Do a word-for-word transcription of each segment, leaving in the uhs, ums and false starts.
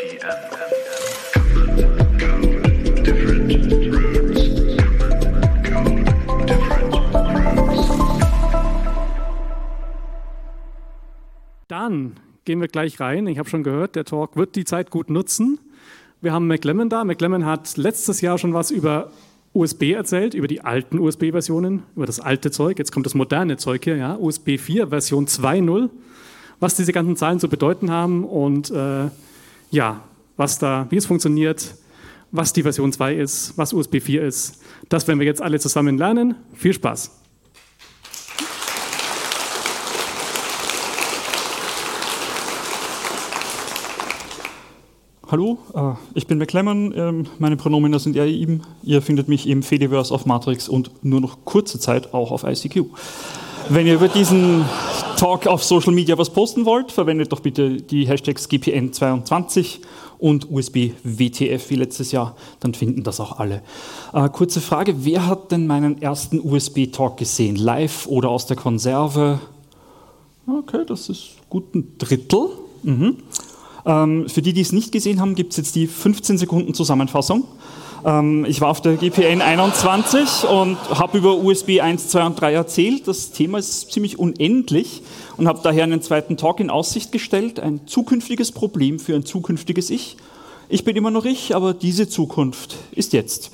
Dann gehen wir gleich rein. Ich habe schon gehört, der Talk wird die Zeit gut nutzen. Wir haben McLemmon da. McLemmon hat letztes Jahr schon was über U S B erzählt, über die alten U S B-Versionen, über das alte Zeug. Jetzt kommt das moderne Zeug hier, ja, U S B vier Version zwei Punkt null, was diese ganzen Zahlen zu bedeuten haben und äh, ja, was da, wie es funktioniert, was die Version zwei ist, was U S B vier ist. Das werden wir jetzt alle zusammen lernen. Viel Spaß! Hallo, ich bin McLemmon, meine Pronomen sind er, ihm. Ihr findet mich im Fediverse auf Matrix und nur noch kurze Zeit auch auf I C Q. Wenn ihr über diesen Talk auf Social Media was posten wollt, verwendet doch bitte die Hashtags G P N zweiundzwanzig und U S B W T F wie letztes Jahr, dann finden das auch alle. Äh, kurze Frage, wer hat denn meinen ersten U S B-Talk gesehen? Live oder aus der Konserve? Okay, das ist gut ein Drittel. Mhm. Ähm, für die, die es nicht gesehen haben, gibt es jetzt die fünfzehn Sekunden Zusammenfassung. Ähm, ich war auf der G P N einundzwanzig und habe über U S B eins, zwei und drei erzählt. Das Thema ist ziemlich unendlich und habe daher einen zweiten Talk in Aussicht gestellt. Ein zukünftiges Problem für ein zukünftiges Ich. Ich bin immer noch ich, aber diese Zukunft ist jetzt.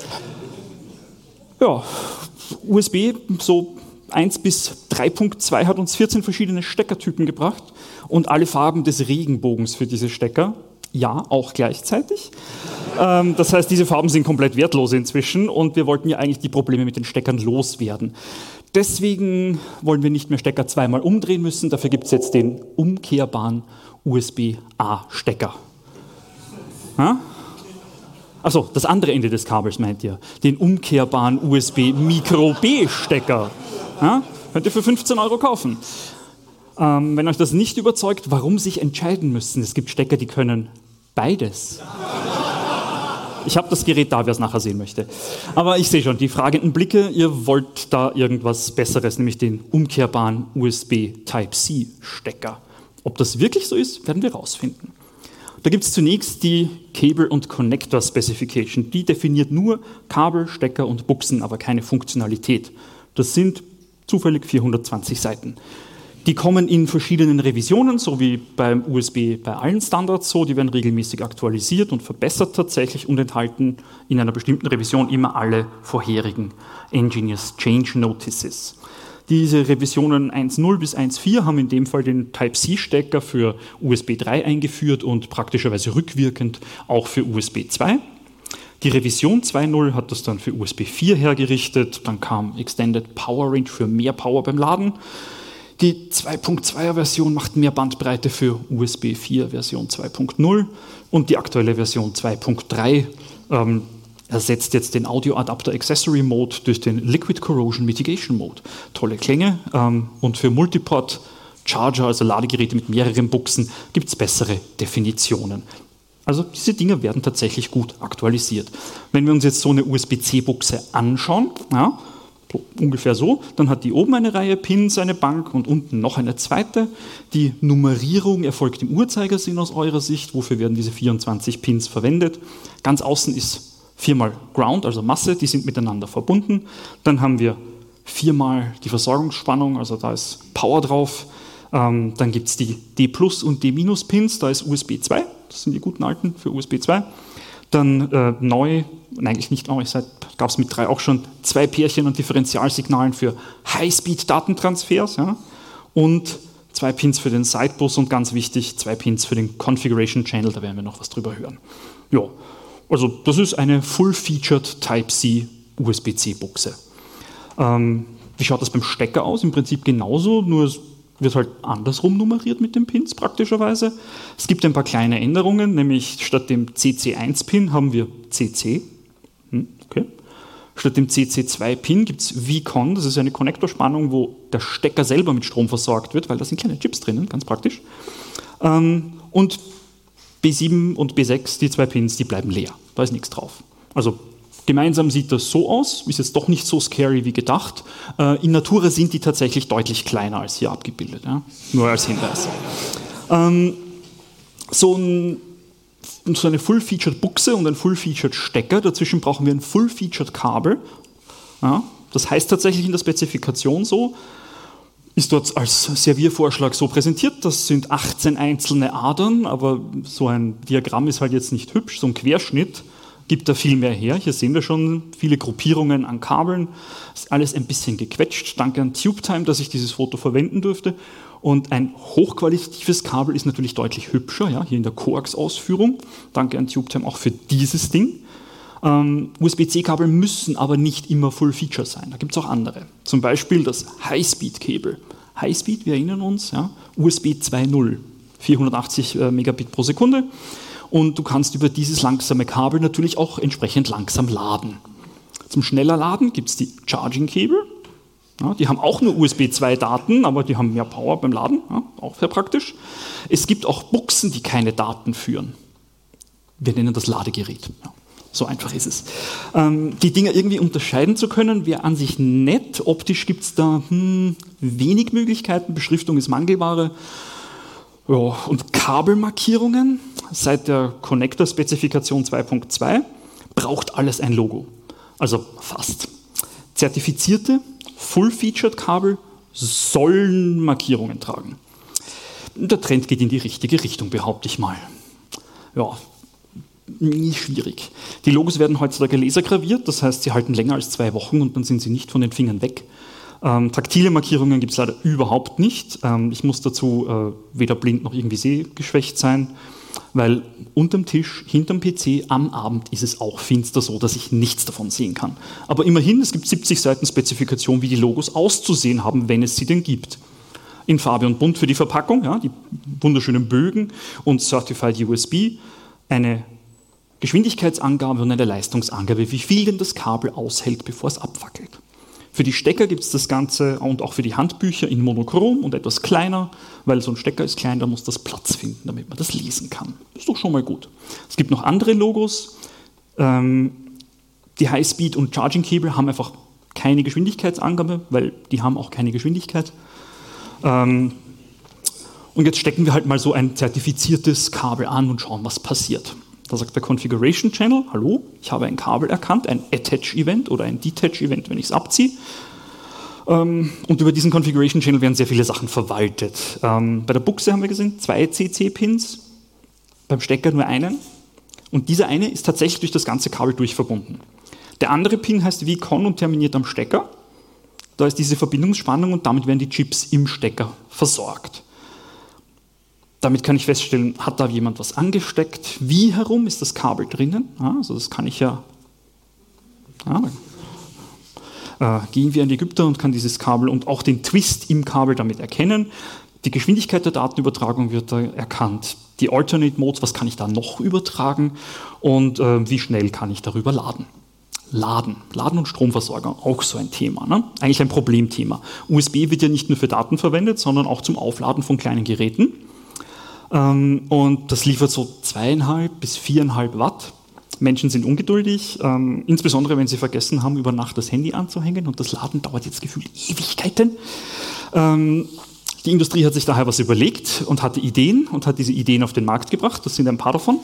Ja, U S B, so eins bis drei Punkt zwei hat uns vierzehn verschiedene Steckertypen gebracht und alle Farben des Regenbogens für diese Stecker. Ja, auch gleichzeitig. Ähm, das heißt, diese Farben sind komplett wertlos inzwischen und wir wollten ja eigentlich die Probleme mit den Steckern loswerden. Deswegen wollen wir nicht mehr Stecker zweimal umdrehen müssen. Dafür gibt es jetzt den umkehrbaren U S B-A-Stecker. Achso, das andere Ende des Kabels meint ihr. Den umkehrbaren U S B-Micro-B-Stecker. Ja? Könnt ihr für fünfzehn Euro kaufen. Ähm, wenn euch das nicht überzeugt, warum sich entscheiden müssen. Es gibt Stecker, die können beides. Ich habe das Gerät da, wer es nachher sehen möchte. Aber ich sehe schon, die fragenden Blicke, ihr wollt da irgendwas Besseres, nämlich den umkehrbaren U S B Type-C-Stecker. Ob das wirklich so ist, werden wir rausfinden. Da gibt es zunächst die Cable- und Connector-Specification. Die definiert nur Kabel, Stecker und Buchsen, aber keine Funktionalität. Das sind zufällig vierhundertzwanzig Seiten. Die kommen in verschiedenen Revisionen, so wie beim U S B bei allen Standards so. Die werden regelmäßig aktualisiert und verbessert tatsächlich und enthalten in einer bestimmten Revision immer alle vorherigen Engineers Change Notices. Diese Revisionen eins Punkt null bis eins Punkt vier haben in dem Fall den Type-C-Stecker für U S B drei eingeführt und praktischerweise rückwirkend auch für U S B zwei. Die Revision zwei Punkt null hat das dann für U S B vier hergerichtet. Dann kam Extended Power Range für mehr Power beim Laden. Die zwei Punkt zweier Version macht mehr Bandbreite für U S B vier Version zwei Punkt null und die aktuelle Version zwei Punkt drei ähm, ersetzt jetzt den Audio Adapter Accessory Mode durch den Liquid Corrosion Mitigation Mode. Tolle Klänge ähm, und für Multiport Charger, also Ladegeräte mit mehreren Buchsen, gibt es bessere Definitionen. Also diese Dinge werden tatsächlich gut aktualisiert. Wenn wir uns jetzt so eine U S B C-Buchse anschauen, ja, so ungefähr so, dann hat die oben eine Reihe Pins, eine Bank und unten noch eine zweite. Die Nummerierung erfolgt im Uhrzeigersinn aus eurer Sicht. Wofür werden diese vierundzwanzig Pins verwendet? Ganz außen ist viermal Ground, also Masse, die sind miteinander verbunden. Dann haben wir viermal die Versorgungsspannung, also da ist Power drauf. Ähm, dann gibt es die D plus und D minus Pins, da ist U S B zwei, das sind die guten alten für U S B zwei. Dann äh, neu, eigentlich nicht neu, seit gab es mit drei auch schon zwei Pärchen und Differentialsignalen für High-Speed-Datentransfers, ja, und zwei Pins für den Sidebus und ganz wichtig, zwei Pins für den Configuration Channel, da werden wir noch was drüber hören. Ja, also das ist eine Full-Featured Type-C U S B C-Buchse. Ähm, wie schaut das beim Stecker aus? Im Prinzip genauso, nur es wird halt andersrum nummeriert mit den Pins praktischerweise. Es gibt ein paar kleine Änderungen, nämlich statt dem C C eins Pin haben wir C C. Hm, okay. Statt dem C C zwei Pin gibt es V CON, das ist eine Konnektorspannung, wo der Stecker selber mit Strom versorgt wird, weil da sind kleine Chips drinnen, ganz praktisch. Ähm, und B sieben und B sechs, die zwei Pins, die bleiben leer, da ist nichts drauf. Also gemeinsam sieht das so aus, ist jetzt doch nicht so scary wie gedacht. In Natura sind die tatsächlich deutlich kleiner als hier abgebildet, ja? Nur als Hinweis. Ähm, so ein so eine Full-Featured Buchse und ein Full-Featured Stecker. Dazwischen brauchen wir ein Full-Featured Kabel. Ja, das heißt tatsächlich in der Spezifikation so, ist dort als Serviervorschlag so präsentiert. Das sind achtzehn einzelne Adern, aber so ein Diagramm ist halt jetzt nicht hübsch. So ein Querschnitt gibt da viel mehr her. Hier sehen wir schon viele Gruppierungen an Kabeln. Ist alles ein bisschen gequetscht. Danke an TubeTime, dass ich dieses Foto verwenden durfte. Und ein hochqualitatives Kabel ist natürlich deutlich hübscher, ja, hier in der Coax-Ausführung. Danke an TubeTime auch für dieses Ding. Ähm, U S B C-Kabel müssen aber nicht immer Full-Feature sein. Da gibt es auch andere. Zum Beispiel das High-Speed-Kabel. High-Speed, wir erinnern uns, ja, U S B zwei Punkt null, vierhundertachtzig äh, Megabit pro Sekunde. Und du kannst über dieses langsame Kabel natürlich auch entsprechend langsam laden. Zum schneller Laden gibt es die Charging-Kabel. Ja, die haben auch nur U S B zwei Daten, aber die haben mehr Power beim Laden, ja, auch sehr praktisch. Es gibt auch Buchsen, die keine Daten führen. Wir nennen das Ladegerät. Ja, so einfach ist es. Ähm, die Dinger irgendwie unterscheiden zu können, wäre an sich nett. Optisch gibt es da hm, wenig Möglichkeiten. Beschriftung ist Mangelware. Ja, und Kabelmarkierungen seit der Connector-Spezifikation zwei Punkt zwei braucht alles ein Logo. Also fast. Zertifizierte Full-Featured-Kabel sollen Markierungen tragen. Der Trend geht in die richtige Richtung, behaupte ich mal. Ja, nie schwierig. Die Logos werden heutzutage lasergraviert, das heißt, sie halten länger als zwei Wochen und dann sind sie nicht von den Fingern weg. Ähm, taktile Markierungen gibt es leider überhaupt nicht. Ähm, ich muss dazu äh, weder blind noch irgendwie sehgeschwächt sein, weil unterm Tisch, hinterm P C, am Abend ist es auch finster so, dass ich nichts davon sehen kann. Aber immerhin, es gibt siebzig Seiten Spezifikation, wie die Logos auszusehen haben, wenn es sie denn gibt. In Farbe und Bunt für die Verpackung, ja, die wunderschönen Bögen und Certified U S B, eine Geschwindigkeitsangabe und eine Leistungsangabe, wie viel denn das Kabel aushält, bevor es abwackelt. Für die Stecker gibt es das Ganze und auch für die Handbücher in monochrom und etwas kleiner, weil so ein Stecker ist klein, da muss das Platz finden, damit man das lesen kann. Das ist doch schon mal gut. Es gibt noch andere Logos. Ähm, die Highspeed- und Charging-Cable haben einfach keine Geschwindigkeitsangabe, weil die haben auch keine Geschwindigkeit. Ähm, und jetzt stecken wir halt mal so ein zertifiziertes Kabel an und schauen, was passiert. Da sagt der Configuration Channel, hallo, ich habe ein Kabel erkannt, ein Attach-Event oder ein Detach-Event, wenn ich es abziehe. Und über diesen Configuration Channel werden sehr viele Sachen verwaltet. Bei der Buchse haben wir gesehen, zwei C C-Pins, beim Stecker nur einen. Und dieser eine ist tatsächlich durch das ganze Kabel durchverbunden. Der andere Pin heißt V CON und terminiert am Stecker. Da ist diese Verbindungsspannung und damit werden die Chips im Stecker versorgt. Damit kann ich feststellen, hat da jemand was angesteckt? Wie herum ist das Kabel drinnen? Ja, also das kann ich ja... ja äh, gehen wir an die Ägypter und kann dieses Kabel und auch den Twist im Kabel damit erkennen. Die Geschwindigkeit der Datenübertragung wird da erkannt. Die Alternate Modes, was kann ich da noch übertragen? Und äh, wie schnell kann ich darüber laden? Laden. Laden und Stromversorgung, auch so ein Thema. Ne? Eigentlich ein Problemthema. U S B wird ja nicht nur für Daten verwendet, sondern auch zum Aufladen von kleinen Geräten. Und das liefert so zweieinhalb bis viereinhalb Watt. Menschen sind ungeduldig, ähm, insbesondere wenn sie vergessen haben, über Nacht das Handy anzuhängen und das Laden dauert jetzt gefühlt Ewigkeiten. Ähm, die Industrie hat sich daher was überlegt und hatte Ideen und hat diese Ideen auf den Markt gebracht. Das sind ein paar davon.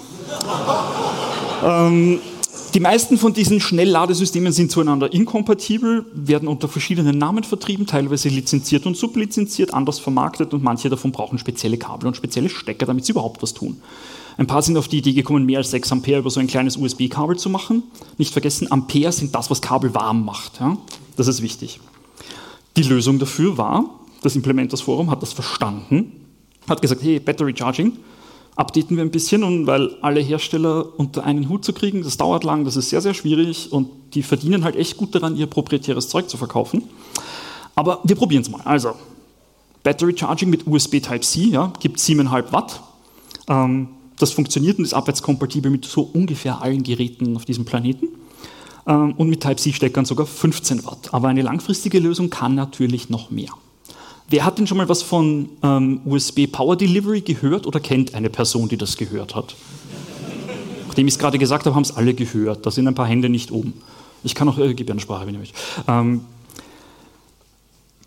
ähm, Die meisten von diesen Schnellladesystemen sind zueinander inkompatibel, werden unter verschiedenen Namen vertrieben, teilweise lizenziert und sublizenziert, anders vermarktet und manche davon brauchen spezielle Kabel und spezielle Stecker, damit sie überhaupt was tun. Ein paar sind auf die Idee gekommen, mehr als sechs Ampere über so ein kleines U S B-Kabel zu machen. Nicht vergessen, Ampere sind das, was Kabel warm macht. Ja? Das ist wichtig. Die Lösung dafür war, das Implementers Forum hat das verstanden, hat gesagt, hey, Battery Charging, updaten wir ein bisschen, und weil alle Hersteller unter einen Hut zu kriegen, das dauert lang, das ist sehr, sehr schwierig und die verdienen halt echt gut daran, ihr proprietäres Zeug zu verkaufen. Aber wir probieren es mal. Also, Battery Charging mit U S B Type-C, ja, gibt sieben Komma fünf Watt. Ähm, das funktioniert und ist abwärtskompatibel mit so ungefähr allen Geräten auf diesem Planeten. Ähm, und mit Type-C-Steckern sogar fünfzehn Watt. Aber eine langfristige Lösung kann natürlich noch mehr. Wer hat denn schon mal was von ähm, U S B Power Delivery gehört oder kennt eine Person, die das gehört hat? Nachdem ich es gerade gesagt habe, haben es alle gehört. Da sind ein paar Hände nicht oben. Ich kann auch äh, Gebärdensprache, wenn ihr möchtet. Ähm,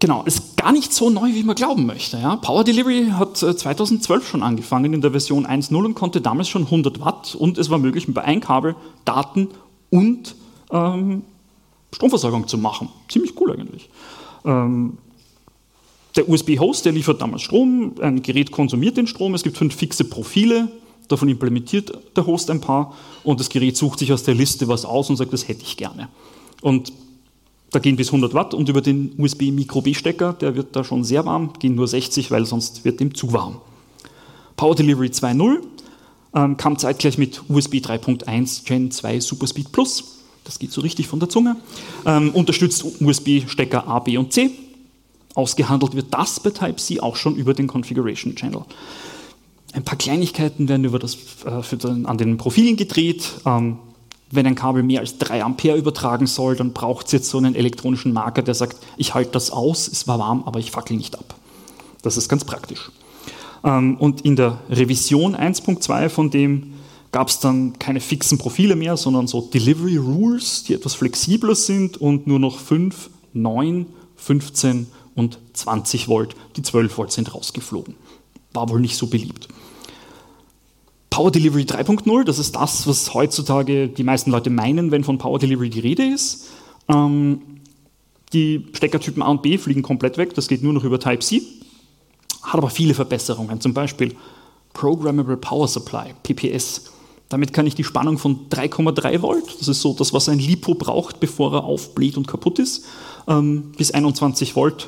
Genau, ist gar nicht so neu, wie man glauben möchte. Ja. Power Delivery hat zweitausendzwölf schon angefangen in der Version eins Punkt null und konnte damals schon hundert Watt und es war möglich, mit einem Kabel Daten und ähm, Stromversorgung zu machen. Ziemlich cool eigentlich. Ähm, der U S B-Host, der liefert damals Strom, ein Gerät konsumiert den Strom, es gibt fünf fixe Profile, davon implementiert der Host ein paar und das Gerät sucht sich aus der Liste was aus und sagt, das hätte ich gerne. Und da gehen bis hundert Watt und über den U S B-Micro-B-Stecker, der wird da schon sehr warm, gehen nur sechzig, weil sonst wird dem zu warm. Power Delivery zwei Punkt null ähm, kam zeitgleich mit U S B drei Punkt eins Gen zwei Superspeed Plus, das geht so richtig von der Zunge, ähm, unterstützt U S B-Stecker A, B und C. Ausgehandelt wird das bei Type-C auch schon über den Configuration Channel. Ein paar Kleinigkeiten werden über das, äh, für den, an den Profilen gedreht. Ähm, Wenn ein Kabel mehr als drei Ampere übertragen soll, dann braucht es jetzt so einen elektronischen Marker, der sagt, ich halte das aus, es war warm, aber ich fackel nicht ab. Das ist ganz praktisch. Und in der Revision eins Punkt zwei von dem gab es dann keine fixen Profile mehr, sondern so Delivery Rules, die etwas flexibler sind und nur noch fünf, neun, fünfzehn und zwanzig Volt. Die zwölf Volt sind rausgeflogen. War wohl nicht so beliebt. Power Delivery drei Punkt null, das ist das, was heutzutage die meisten Leute meinen, wenn von Power Delivery die Rede ist. Ähm, die Steckertypen A und B fliegen komplett weg, das geht nur noch über Type-C, hat aber viele Verbesserungen, zum Beispiel Programmable Power Supply, P P S. Damit kann ich die Spannung von drei Komma drei Volt, das ist so das, was ein LiPo braucht, bevor er aufbläht und kaputt ist, ähm, bis einundzwanzig Volt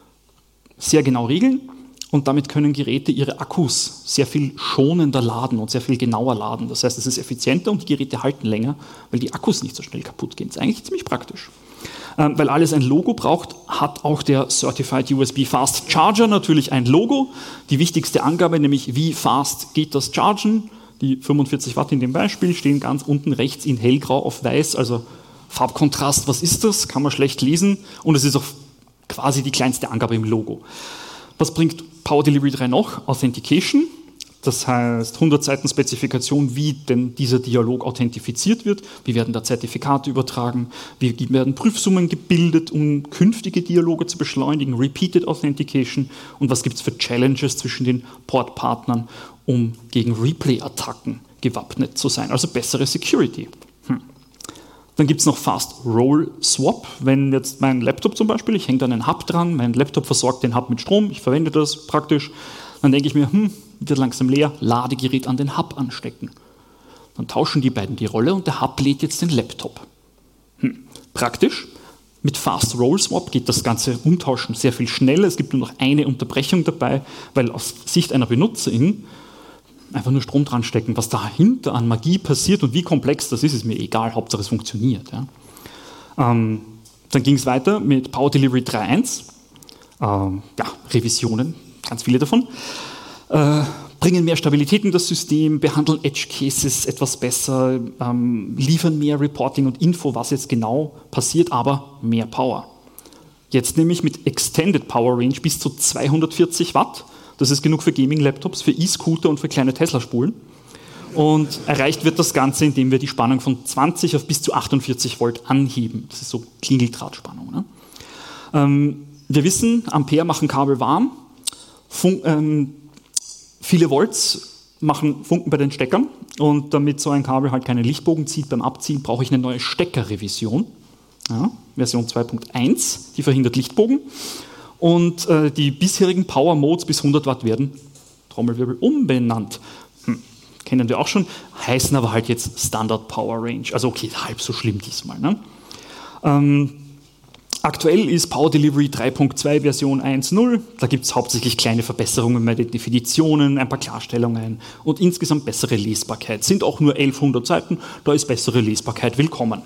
sehr genau regeln. Und damit können Geräte ihre Akkus sehr viel schonender laden und sehr viel genauer laden. Das heißt, es ist effizienter und die Geräte halten länger, weil die Akkus nicht so schnell kaputt gehen. Das ist eigentlich ziemlich praktisch. Ähm, weil alles ein Logo braucht, hat auch der Certified U S B Fast Charger natürlich ein Logo. Die wichtigste Angabe, nämlich wie fast geht das Chargen. Die fünfundvierzig Watt in dem Beispiel stehen ganz unten rechts in hellgrau auf weiß, also Farbkontrast, was ist das? Kann man schlecht lesen und es ist auch quasi die kleinste Angabe im Logo. Was bringt Power Delivery drei noch? Authentication, das heißt hundert Seiten Spezifikation, wie denn dieser Dialog authentifiziert wird, wie werden da Zertifikate übertragen, wie werden Prüfsummen gebildet, um künftige Dialoge zu beschleunigen, Repeated Authentication und was gibt es für Challenges zwischen den Portpartnern, um gegen Replay-Attacken gewappnet zu sein, also bessere Security. Hm. Dann gibt es noch Fast Roll Swap, wenn jetzt mein Laptop zum Beispiel, ich hänge da einen Hub dran, mein Laptop versorgt den Hub mit Strom, ich verwende das praktisch, dann denke ich mir, hm, wird langsam leer, Ladegerät an den Hub anstecken. Dann tauschen die beiden die Rolle und der Hub lädt jetzt den Laptop. Hm. Praktisch, mit Fast Roll Swap geht das ganze Umtauschen sehr viel schneller, es gibt nur noch eine Unterbrechung dabei, weil aus Sicht einer Benutzerin einfach nur Strom dran stecken. Was dahinter an Magie passiert und wie komplex das ist, ist mir egal. Hauptsache es funktioniert. Ja. Ähm, dann ging es weiter mit Power Delivery drei Punkt eins. Ähm, ja, Revisionen, ganz viele davon. Äh, bringen mehr Stabilität in das System, behandeln Edge Cases etwas besser, ähm, liefern mehr Reporting und Info, was jetzt genau passiert, aber mehr Power. Jetzt nämlich mit Extended Power Range bis zu zweihundertvierzig Watt. Das ist genug für Gaming-Laptops, für E-Scooter und für kleine Tesla-Spulen. Und erreicht wird das Ganze, indem wir die Spannung von zwanzig auf bis zu achtundvierzig Volt anheben. Das ist so Klingeldrahtspannung. Ne? Ähm, wir wissen, Ampere machen Kabel warm. Fun- ähm, viele Volts machen Funken bei den Steckern. Und damit so ein Kabel halt keinen Lichtbogen zieht beim Abziehen, brauche ich eine neue Steckerrevision. Ja, Version zwei Punkt eins, die verhindert Lichtbogen. Und äh, die bisherigen Power Modes bis hundert Watt werden, Trommelwirbel, umbenannt. Hm, kennen wir auch schon, heißen aber halt jetzt Standard Power Range. Also okay, halb so schlimm diesmal. Ne? Ähm, aktuell ist Power Delivery drei Punkt zwei Version eins Punkt null. Da gibt es hauptsächlich kleine Verbesserungen bei den Definitionen, ein paar Klarstellungen und insgesamt bessere Lesbarkeit. Sind auch nur elfhundert Seiten, da ist bessere Lesbarkeit willkommen.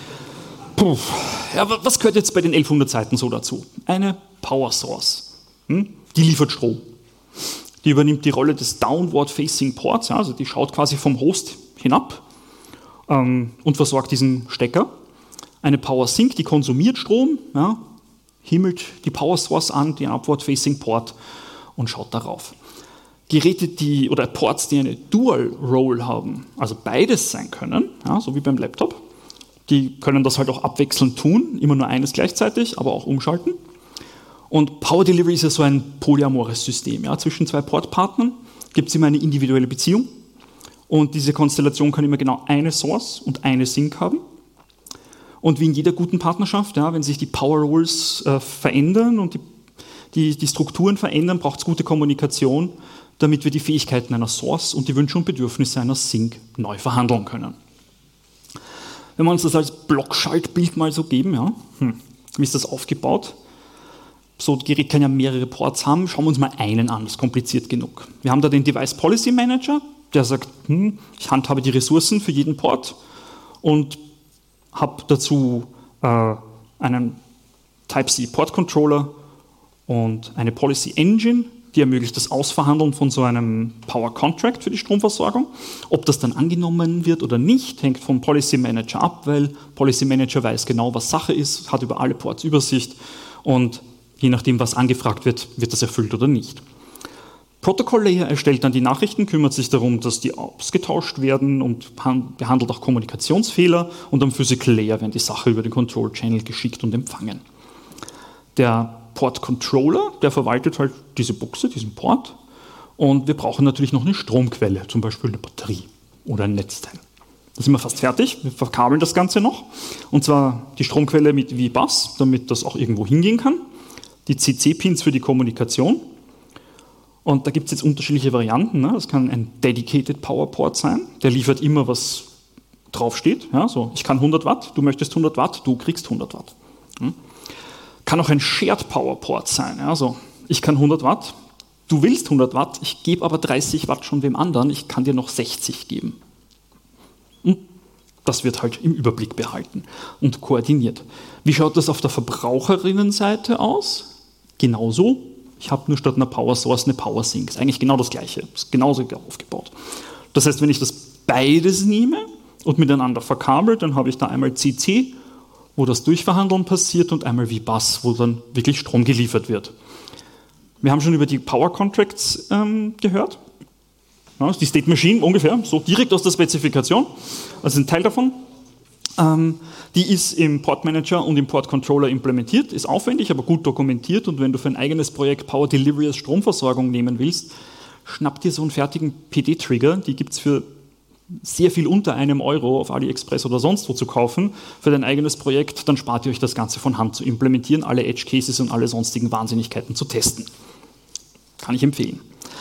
Puh. Ja, was gehört jetzt bei den elfhundert Seiten so dazu? Eine Power Source. Hm? Die liefert Strom. Die übernimmt die Rolle des Downward-Facing Ports, ja, also die schaut quasi vom Host hinab ähm, und versorgt diesen Stecker. Eine Power Sink, die konsumiert Strom, ja, himmelt die Power Source an, den Upward-Facing Port und schaut darauf. Geräte, die oder Ports, die eine Dual Roll haben, also beides sein können, ja, so wie beim Laptop, die können das halt auch abwechselnd tun, immer nur eines gleichzeitig, aber auch umschalten. Und Power Delivery ist ja so ein polyamores System. Ja? Zwischen zwei Portpartnern gibt es immer eine individuelle Beziehung. Und diese Konstellation kann immer genau eine Source und eine Sink haben. Und wie in jeder guten Partnerschaft, ja, wenn sich die Power Roles äh, verändern und die, die, die Strukturen verändern, braucht es gute Kommunikation, damit wir die Fähigkeiten einer Source und die Wünsche und Bedürfnisse einer Sink neu verhandeln können. Wenn wir uns das als Blockschaltbild mal so geben, ja, hm, wie ist das aufgebaut? So ein Gerät kann ja mehrere Ports haben. Schauen wir uns mal einen an, das ist kompliziert genug. Wir haben da den Device Policy Manager, der sagt, hm, ich handhabe die Ressourcen für jeden Port und habe dazu äh, einen Type-C Port Controller und eine Policy Engine, die ermöglicht das Ausverhandeln von so einem Power Contract für die Stromversorgung. Ob das dann angenommen wird oder nicht, hängt vom Policy Manager ab, weil Policy Manager weiß genau, was Sache ist, hat über alle Ports Übersicht und je nachdem, was angefragt wird, wird das erfüllt oder nicht. Protocol Layer erstellt dann die Nachrichten, kümmert sich darum, dass die ausgetauscht werden und behandelt auch Kommunikationsfehler und am Physical Layer werden die Sachen über den Control Channel geschickt und empfangen. Der Port Controller, der verwaltet halt diese Buchse, diesen Port und wir brauchen natürlich noch eine Stromquelle, zum Beispiel eine Batterie oder ein Netzteil. Da sind wir fast fertig, wir verkabeln das Ganze noch und zwar die Stromquelle mit V Bus, damit das auch irgendwo hingehen kann, die C C-Pins für die Kommunikation. Und da gibt es jetzt unterschiedliche Varianten. Ne? Das kann ein Dedicated Power Port sein, der liefert immer, was draufsteht. Ja, so, ich kann hundert Watt, du möchtest hundert Watt, du kriegst hundert Watt. Hm? Kann auch ein Shared Power Port sein. Ja, so, ich kann hundert Watt, du willst hundert Watt, ich gebe aber dreißig Watt schon wem anderen, ich kann dir noch sechzig geben. Hm? Das wird halt im Überblick behalten und koordiniert. Wie schaut das auf der Verbraucherinnenseite aus? Genauso. Ich habe nur statt einer Power Source eine Power Sink. Ist eigentlich genau das Gleiche. Ist genauso aufgebaut. Das heißt, wenn ich das beides nehme und miteinander verkabelt, dann habe ich da einmal C C, wo das Durchverhandeln passiert, und einmal V Bus, wo dann wirklich Strom geliefert wird. Wir haben schon über die Power Contracts ähm, gehört. Ja, die State Machine ungefähr, so direkt aus der Spezifikation. Also ein Teil davon. Ähm, die ist im Port Manager und im Port Controller implementiert, ist aufwendig, aber gut dokumentiert, und wenn du für ein eigenes Projekt Power Delivery als Stromversorgung nehmen willst, schnapp dir so einen fertigen P D-Trigger, die gibt es für sehr viel unter einem Euro auf AliExpress oder sonst wo zu kaufen, für dein eigenes Projekt, dann spart ihr euch das Ganze von Hand zu implementieren, alle Edge Cases und alle sonstigen Wahnsinnigkeiten zu testen. Kann ich empfehlen.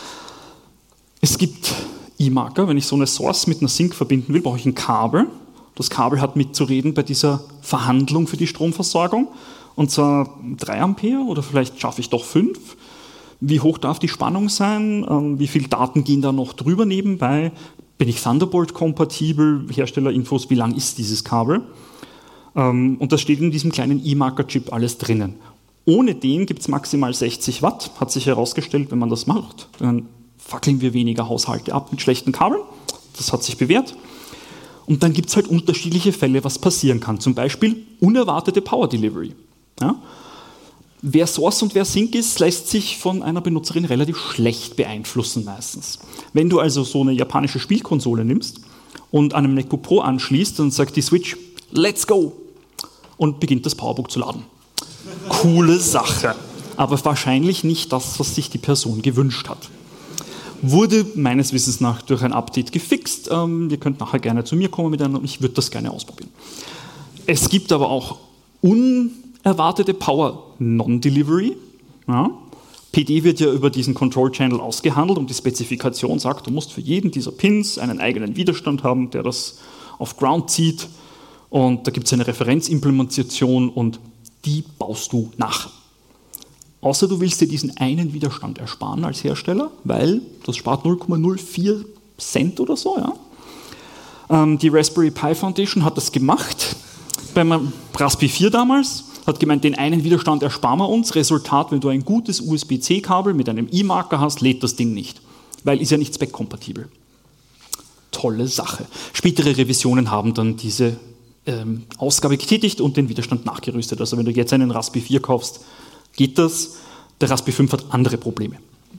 Es gibt E-Marker, wenn ich so eine Source mit einer Sink verbinden will, brauche ich ein Kabel. Das Kabel hat mitzureden bei dieser Verhandlung für die Stromversorgung, und zwar drei Ampere oder vielleicht schaffe ich doch fünf. Wie hoch darf die Spannung sein? Wie viele Daten gehen da noch drüber nebenbei? Bin ich Thunderbolt-kompatibel? Herstellerinfos, wie lang ist dieses Kabel? Und das steht in diesem kleinen E-Marker-Chip alles drinnen. Ohne den gibt es maximal sechzig Watt, hat sich herausgestellt, wenn man das macht, dann fackeln wir weniger Haushalte ab mit schlechten Kabeln. Das hat sich bewährt. Und dann gibt es halt unterschiedliche Fälle, was passieren kann. Zum Beispiel unerwartete Power Delivery. Ja? Wer Source und wer Sink ist, lässt sich von einer Benutzerin relativ schlecht beeinflussen meistens. Wenn du also so eine japanische Spielkonsole nimmst und an einem MacBook Pro anschließt, dann sagt die Switch, let's go, und beginnt das Powerbook zu laden. Coole Sache, aber wahrscheinlich nicht das, was sich die Person gewünscht hat. Wurde meines Wissens nach durch ein Update gefixt. Ähm, ihr könnt nachher gerne zu mir kommen mit einem, ich würde das gerne ausprobieren. Es gibt aber auch unerwartete Power Non-Delivery. Ja. P D wird ja über diesen Control Channel ausgehandelt und die Spezifikation sagt, du musst für jeden dieser Pins einen eigenen Widerstand haben, der das auf Ground zieht, und da gibt es eine Referenzimplementation und die baust du nach. Außer du willst dir diesen einen Widerstand ersparen als Hersteller, weil das spart null Komma null vier Cent oder so. Ja. Ähm, die Raspberry Pi Foundation hat das gemacht, beim Raspberry vier damals, hat gemeint, den einen Widerstand ersparen wir uns. Resultat, wenn du ein gutes U S B C Kabel mit einem E-Marker hast, lädt das Ding nicht, weil ist ja nicht spec-kompatibel. Tolle Sache. Spätere Revisionen haben dann diese ähm, Ausgabe getätigt und den Widerstand nachgerüstet. Also wenn du jetzt einen Raspberry vier kaufst, geht das. Der Raspberry fünf hat andere Probleme.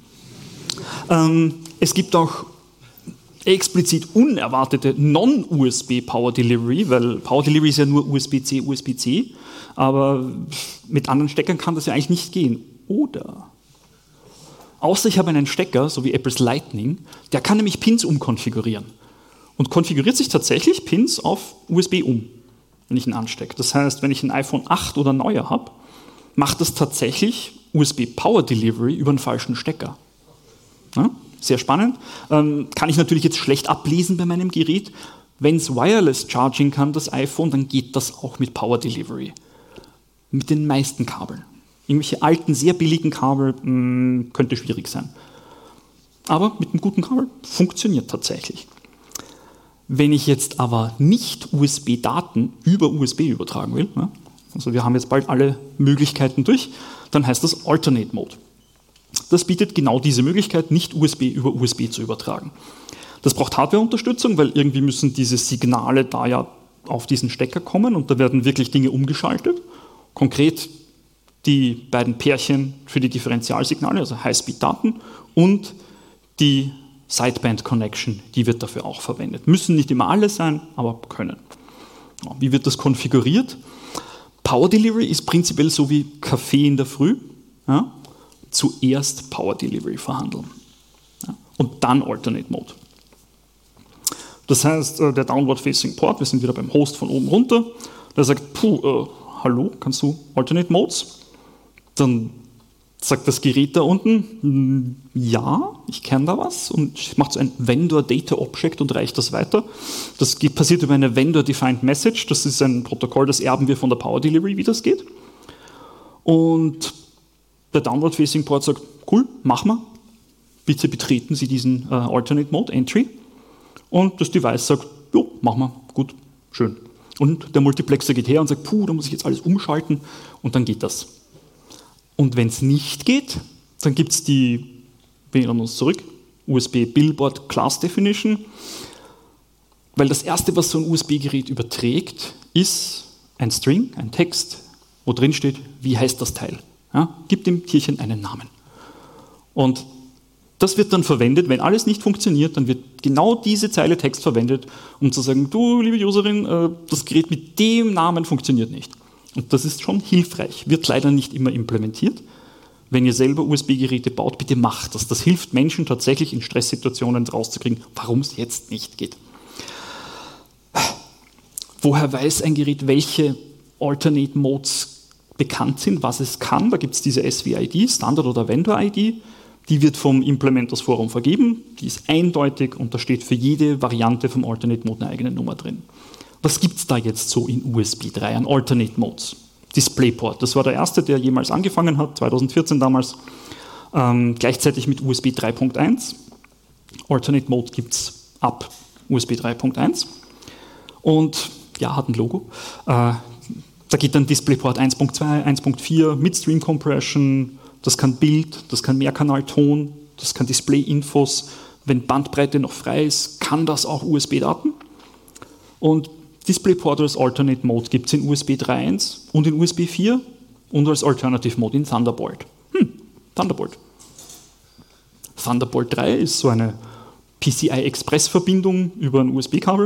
Ähm, es gibt auch explizit unerwartete Non-U S B Power Delivery, weil Power Delivery ist ja nur U S B C, U S B C, aber mit anderen Steckern kann das ja eigentlich nicht gehen. Oder, außer ich habe einen Stecker, so wie Apples Lightning, der kann nämlich Pins umkonfigurieren. Und konfiguriert sich tatsächlich Pins auf U S B um, wenn ich ihn anstecke. Das heißt, wenn ich ein iPhone acht oder neuer habe, macht das tatsächlich U S B Power Delivery über einen falschen Stecker. Ja, sehr spannend. Ähm, kann ich natürlich jetzt schlecht ablesen bei meinem Gerät. Wenn es Wireless Charging kann, das iPhone, dann geht das auch mit Power Delivery. Mit den meisten Kabeln. Irgendwelche alten, sehr billigen Kabel mh, könnte schwierig sein. Aber mit einem guten Kabel funktioniert tatsächlich. Wenn ich jetzt aber nicht U S B-Daten über U S B übertragen will, ja, also wir haben jetzt bald alle Möglichkeiten durch, dann heißt das Alternate Mode. Das bietet genau diese Möglichkeit, nicht U S B über U S B zu übertragen. Das braucht Hardware-Unterstützung, weil irgendwie müssen diese Signale da ja auf diesen Stecker kommen und da werden wirklich Dinge umgeschaltet. Konkret die beiden Pärchen für die Differentialsignale, also High-Speed-Daten und die Sideband-Connection, die wird dafür auch verwendet. Müssen nicht immer alle sein, aber können. Wie wird das konfiguriert? Power Delivery ist prinzipiell so wie Kaffee in der Früh. Ja? Zuerst Power Delivery verhandeln. Ja? Und dann Alternate Mode. Das heißt, der Downward-Facing Port, wir sind wieder beim Host von oben runter, der sagt, puh, äh, hallo, kannst du Alternate Modes? Dann sagt das Gerät da unten, ja, ich kenne da was und macht so ein Vendor-Data-Object und reicht das weiter. Das geht, passiert über eine Vendor-Defined Message, das ist ein Protokoll, das erben wir von der Power Delivery, wie das geht. Und der Downward-Facing Port sagt, cool, mach mal, bitte betreten Sie diesen äh, Alternate Mode, Entry. Und das Device sagt, jo, mach mal, gut, schön. Und der Multiplexer geht her und sagt, puh, da muss ich jetzt alles umschalten und dann geht das. Und wenn es nicht geht, dann gibt es die, wir erinnern uns zurück, U S B Billboard Class Definition, weil das Erste, was so ein U S B-Gerät überträgt, ist ein String, ein Text, wo drin steht, wie heißt das Teil. Ja, gibt dem Tierchen einen Namen. Und das wird dann verwendet, wenn alles nicht funktioniert, dann wird genau diese Zeile Text verwendet, um zu sagen, du, liebe Userin, das Gerät mit dem Namen funktioniert nicht. Und das ist schon hilfreich, wird leider nicht immer implementiert. Wenn ihr selber U S B-Geräte baut, bitte macht das. Das hilft Menschen tatsächlich in Stresssituationen rauszukriegen, warum es jetzt nicht geht. Woher weiß ein Gerät, welche Alternate Modes bekannt sind, was es kann? Da gibt es diese S V I D, Standard- oder Vendor-I D. Die wird vom Implementers Forum vergeben, die ist eindeutig und da steht für jede Variante vom Alternate Mode eine eigene Nummer drin. Was gibt es da jetzt so in U S B drei an Alternate Modes? DisplayPort, das war der erste, der jemals angefangen hat, zweitausendvierzehn damals, ähm, gleichzeitig mit U S B drei Punkt eins. Alternate Mode gibt es ab U S B drei Punkt eins und ja, hat ein Logo. Äh, da geht dann DisplayPort eins Punkt zwei, eins Punkt vier mit Stream Compression. Das kann Bild, das kann Mehrkanalton, das kann Display-Infos. Wenn Bandbreite noch frei ist, kann das auch U S B-Daten. Und DisplayPort als Alternate Mode gibt es in U S B drei Punkt eins und in U S B vier und als Alternative Mode in Thunderbolt. Hm, Thunderbolt. Thunderbolt drei ist so eine P C I-Express-Verbindung über ein U S B-Kabel.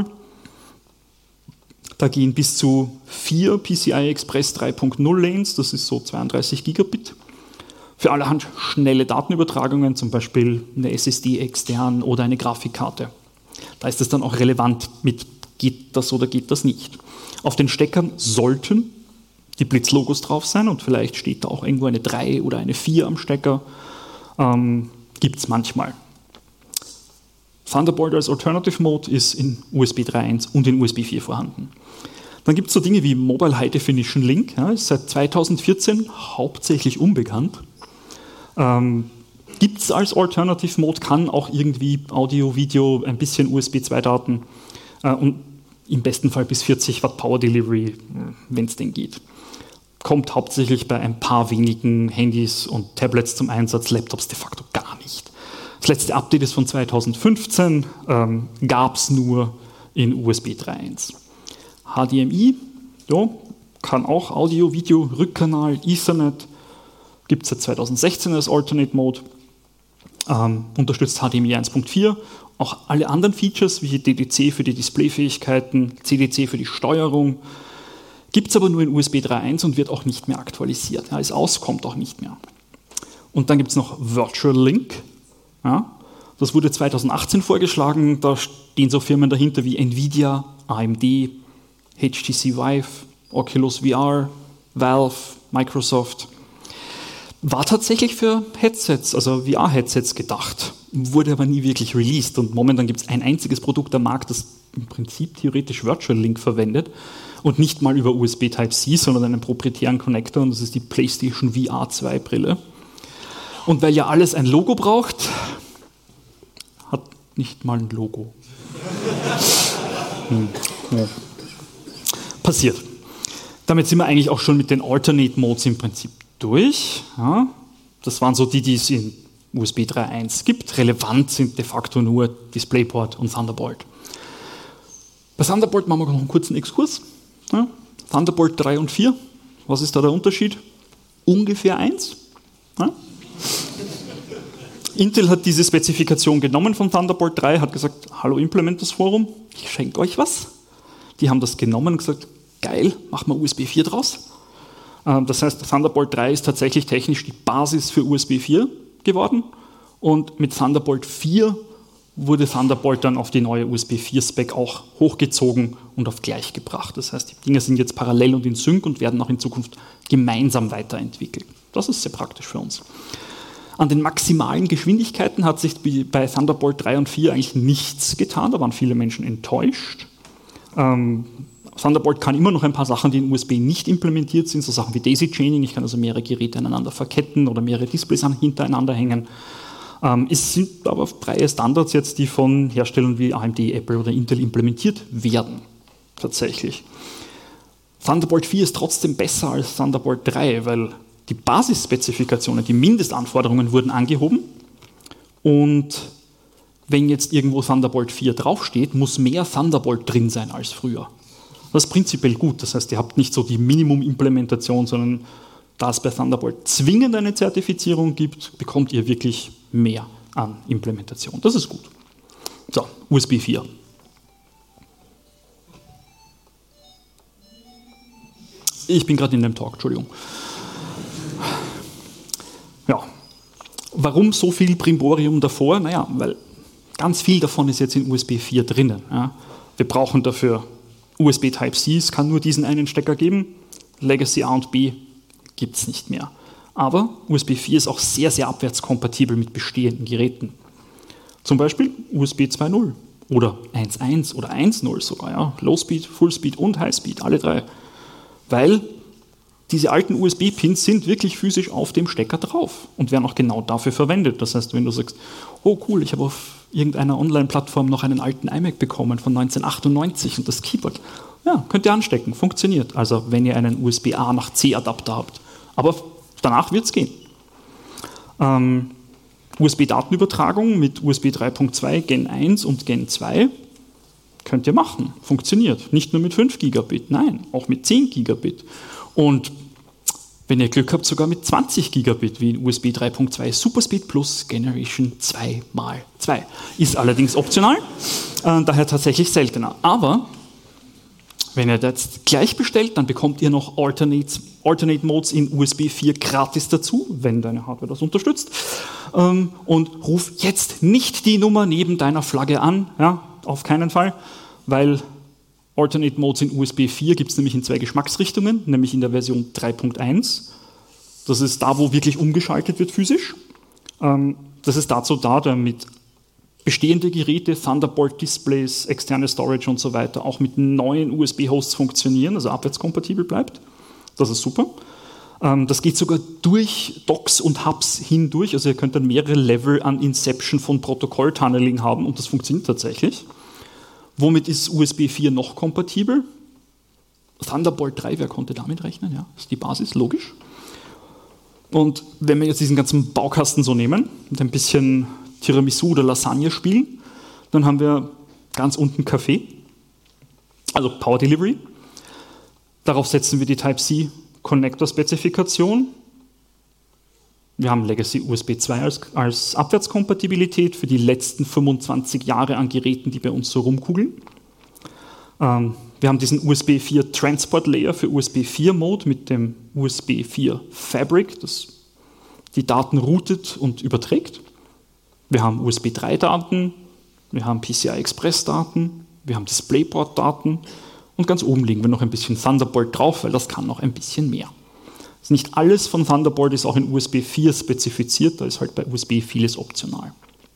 Da gehen bis zu vier P C I-Express drei Punkt null Lanes, das ist so zweiunddreißig Gigabit. Für allerhand schnelle Datenübertragungen, zum Beispiel eine S S D extern oder eine Grafikkarte. Da ist es dann auch relevant mit, geht das oder geht das nicht. Auf den Steckern sollten die Blitzlogos drauf sein und vielleicht steht da auch irgendwo eine drei oder eine vier am Stecker. Ähm, gibt es manchmal. Thunderbolt als Alternative Mode ist in U S B drei Punkt eins und in U S B vier vorhanden. Dann gibt es so Dinge wie Mobile High Definition Link, ja, ist seit zweitausendvierzehn hauptsächlich unbekannt. Ähm, gibt es als Alternative Mode, kann auch irgendwie Audio, Video, ein bisschen U S B zwei Daten äh, und im besten Fall bis vierzig Watt Power Delivery, wenn es denn geht. Kommt hauptsächlich bei ein paar wenigen Handys und Tablets zum Einsatz, Laptops de facto gar nicht. Das letzte Update ist von zweitausendfünfzehn, ähm, gab es nur in U S B drei Punkt eins. H D M I, ja, kann auch Audio, Video, Rückkanal, Ethernet, gibt es seit zweitausendsechzehn als Alternate Mode, ähm, unterstützt H D M I eins Punkt vier, auch alle anderen Features wie D D C für die Displayfähigkeiten, C D C für die Steuerung, gibt es aber nur in U S B drei Punkt eins und wird auch nicht mehr aktualisiert. Ja, ist aus, kommt auch nicht mehr. Und dann gibt es noch Virtual Link. Ja, das wurde zweitausendachtzehn vorgeschlagen. Da stehen so Firmen dahinter wie Nvidia, A M D, H T C Vive, Oculus V R, Valve, Microsoft. War tatsächlich für Headsets, also V R-Headsets gedacht, wurde aber nie wirklich released. Und momentan gibt es ein einziges Produkt am Markt, das im Prinzip theoretisch Virtual Link verwendet und nicht mal über U S B Type-C, sondern einen proprietären Connector, und das ist die PlayStation V R zwei Brille. Und weil ja alles ein Logo braucht, hat nicht mal ein Logo. hm. ja. Passiert. Damit sind wir eigentlich auch schon mit den Alternate Modes im Prinzip durch. Ja, das waren so die, die es in U S B drei Punkt eins gibt. Relevant sind de facto nur DisplayPort und Thunderbolt. Bei Thunderbolt machen wir noch einen kurzen Exkurs. Ja, Thunderbolt drei und vier, was ist da der Unterschied? Ungefähr eins. Ja. Intel hat diese Spezifikation genommen von Thunderbolt drei, hat gesagt, hallo Implementers Forum, ich schenke euch was. Die haben das genommen und gesagt, geil, machen wir U S B vier draus. Das heißt, Thunderbolt drei ist tatsächlich technisch die Basis für U S B vier geworden, und mit Thunderbolt vier wurde Thunderbolt dann auf die neue U S B vier Spec auch hochgezogen und auf gleich gebracht. Das heißt, die Dinge sind jetzt parallel und in Sync und werden auch in Zukunft gemeinsam weiterentwickelt. Das ist sehr praktisch für uns. An den maximalen Geschwindigkeiten hat sich bei Thunderbolt drei und vier eigentlich nichts getan, da waren viele Menschen enttäuscht. Ähm, Thunderbolt kann immer noch ein paar Sachen, die in U S B nicht implementiert sind, so Sachen wie Daisy-Chaining. Ich kann also mehrere Geräte aneinander verketten oder mehrere Displays hintereinander hängen. Ähm, es sind aber freie Standards jetzt, die von Herstellern wie A M D, Apple oder Intel implementiert werden. Tatsächlich. Thunderbolt vier ist trotzdem besser als Thunderbolt drei, weil die Basisspezifikationen, die Mindestanforderungen wurden angehoben, und wenn jetzt irgendwo Thunderbolt vier draufsteht, muss mehr Thunderbolt drin sein als früher. Das ist prinzipiell gut, das heißt, ihr habt nicht so die Minimum-Implementation, sondern da es bei Thunderbolt zwingend eine Zertifizierung gibt, bekommt ihr wirklich mehr an Implementation. Das ist gut. So, U S B vier. Ich bin gerade in dem Talk, Entschuldigung. Ja, warum so viel Brimborium davor? Naja, weil ganz viel davon ist jetzt in U S B vier drinnen. Ja. Wir brauchen dafür U S B Type-C, es kann nur diesen einen Stecker geben. Legacy A und B gibt es nicht mehr. Aber U S B vier ist auch sehr, sehr abwärtskompatibel mit bestehenden Geräten. Zum Beispiel U S B zwei Punkt null oder eins Punkt eins oder eins Punkt null sogar. Ja. Low Speed, Full Speed und High Speed, alle drei. Weil diese alten U S B-Pins sind wirklich physisch auf dem Stecker drauf und werden auch genau dafür verwendet. Das heißt, wenn du sagst, oh cool, ich habe auf irgendeiner Online-Plattform noch einen alten iMac bekommen von neunzehnhundertachtundneunzig und das Keyboard, ja, könnt ihr anstecken, funktioniert. Also wenn ihr einen U S B A nach C-Adapter habt. Aber danach wird es gehen. Ähm, U S B-Datenübertragung mit U S B drei Punkt zwei, Gen eins und Gen zwei könnt ihr machen, funktioniert. Nicht nur mit fünf Gigabit, nein, auch mit zehn Gigabit. Und wenn ihr Glück habt, sogar mit zwanzig Gigabit, wie in U S B drei Punkt zwei Superspeed Plus Generation zwei mal zwei. Ist allerdings optional, äh, daher tatsächlich seltener. Aber wenn ihr das jetzt gleich bestellt, dann bekommt ihr noch Alternate, Alternate Modes in U S B vier gratis dazu, wenn deine Hardware das unterstützt. Ähm, und ruf jetzt nicht die Nummer neben deiner Flagge an, ja, auf keinen Fall, weil Alternate Modes in U S B vier gibt es nämlich in zwei Geschmacksrichtungen, nämlich in der Version drei Punkt eins. Das ist da, wo wirklich umgeschaltet wird physisch. Das ist dazu da, damit bestehende Geräte, Thunderbolt-Displays, externe Storage und so weiter auch mit neuen U S B-Hosts funktionieren, also abwärtskompatibel bleibt. Das ist super. Das geht sogar durch Docks und Hubs hindurch, also ihr könnt dann mehrere Level an Inception von Protokoll-Tunneling haben und das funktioniert tatsächlich. Womit ist U S B vier noch kompatibel? Thunderbolt drei, wer konnte damit rechnen? Ja, das ist die Basis, logisch. Und wenn wir jetzt diesen ganzen Baukasten so nehmen und ein bisschen Tiramisu oder Lasagne spielen, dann haben wir ganz unten Kaffee, also Power Delivery. Darauf setzen wir die Type-C-Connector-Spezifikation. Wir haben Legacy U S B zwei als, als Abwärtskompatibilität für die letzten fünfundzwanzig Jahre an Geräten, die bei uns so rumkugeln. Ähm, wir haben diesen U S B vier Transport Layer für U S B vier Mode mit dem U S B vier Fabric. Das die Daten routet und überträgt. Wir haben U S B drei Daten, wir haben P C I Express Daten, wir haben DisplayPort Daten und ganz oben legen wir noch ein bisschen Thunderbolt drauf, weil das kann noch ein bisschen mehr. Nicht alles von Thunderbolt ist auch in U S B vier spezifiziert, da ist halt bei U S B vieles optional.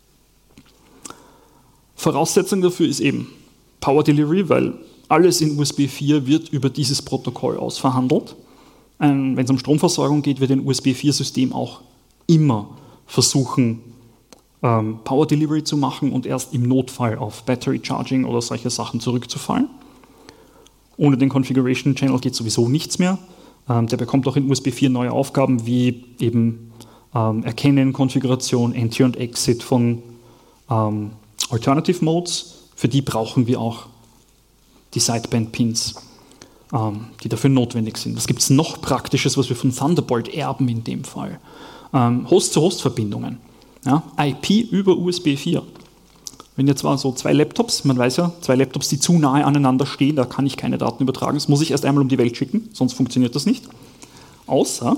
Voraussetzung dafür ist eben Power Delivery, weil alles in U S B vier wird über dieses Protokoll aus verhandelt. Wenn es um Stromversorgung geht, wird ein U S B vier System auch immer versuchen, ähm, Power Delivery zu machen und erst im Notfall auf Battery Charging oder solche Sachen zurückzufallen. Ohne den Configuration Channel geht sowieso nichts mehr. Ähm, der bekommt auch in U S B vier neue Aufgaben wie eben ähm, Erkennen, Konfiguration, Entry und Exit von ähm, Alternative Modes. Für die brauchen wir auch die Sideband-Pins, ähm, die dafür notwendig sind. Was gibt es noch Praktisches, was wir von Thunderbolt erben in dem Fall? Ähm, Host-zu-Host-Verbindungen. Ja? I P über U S B vier. Wenn jetzt zwar so zwei Laptops, man weiß ja, zwei Laptops, die zu nahe aneinander stehen, da kann ich keine Daten übertragen. Das muss ich erst einmal um die Welt schicken, sonst funktioniert das nicht. Außer,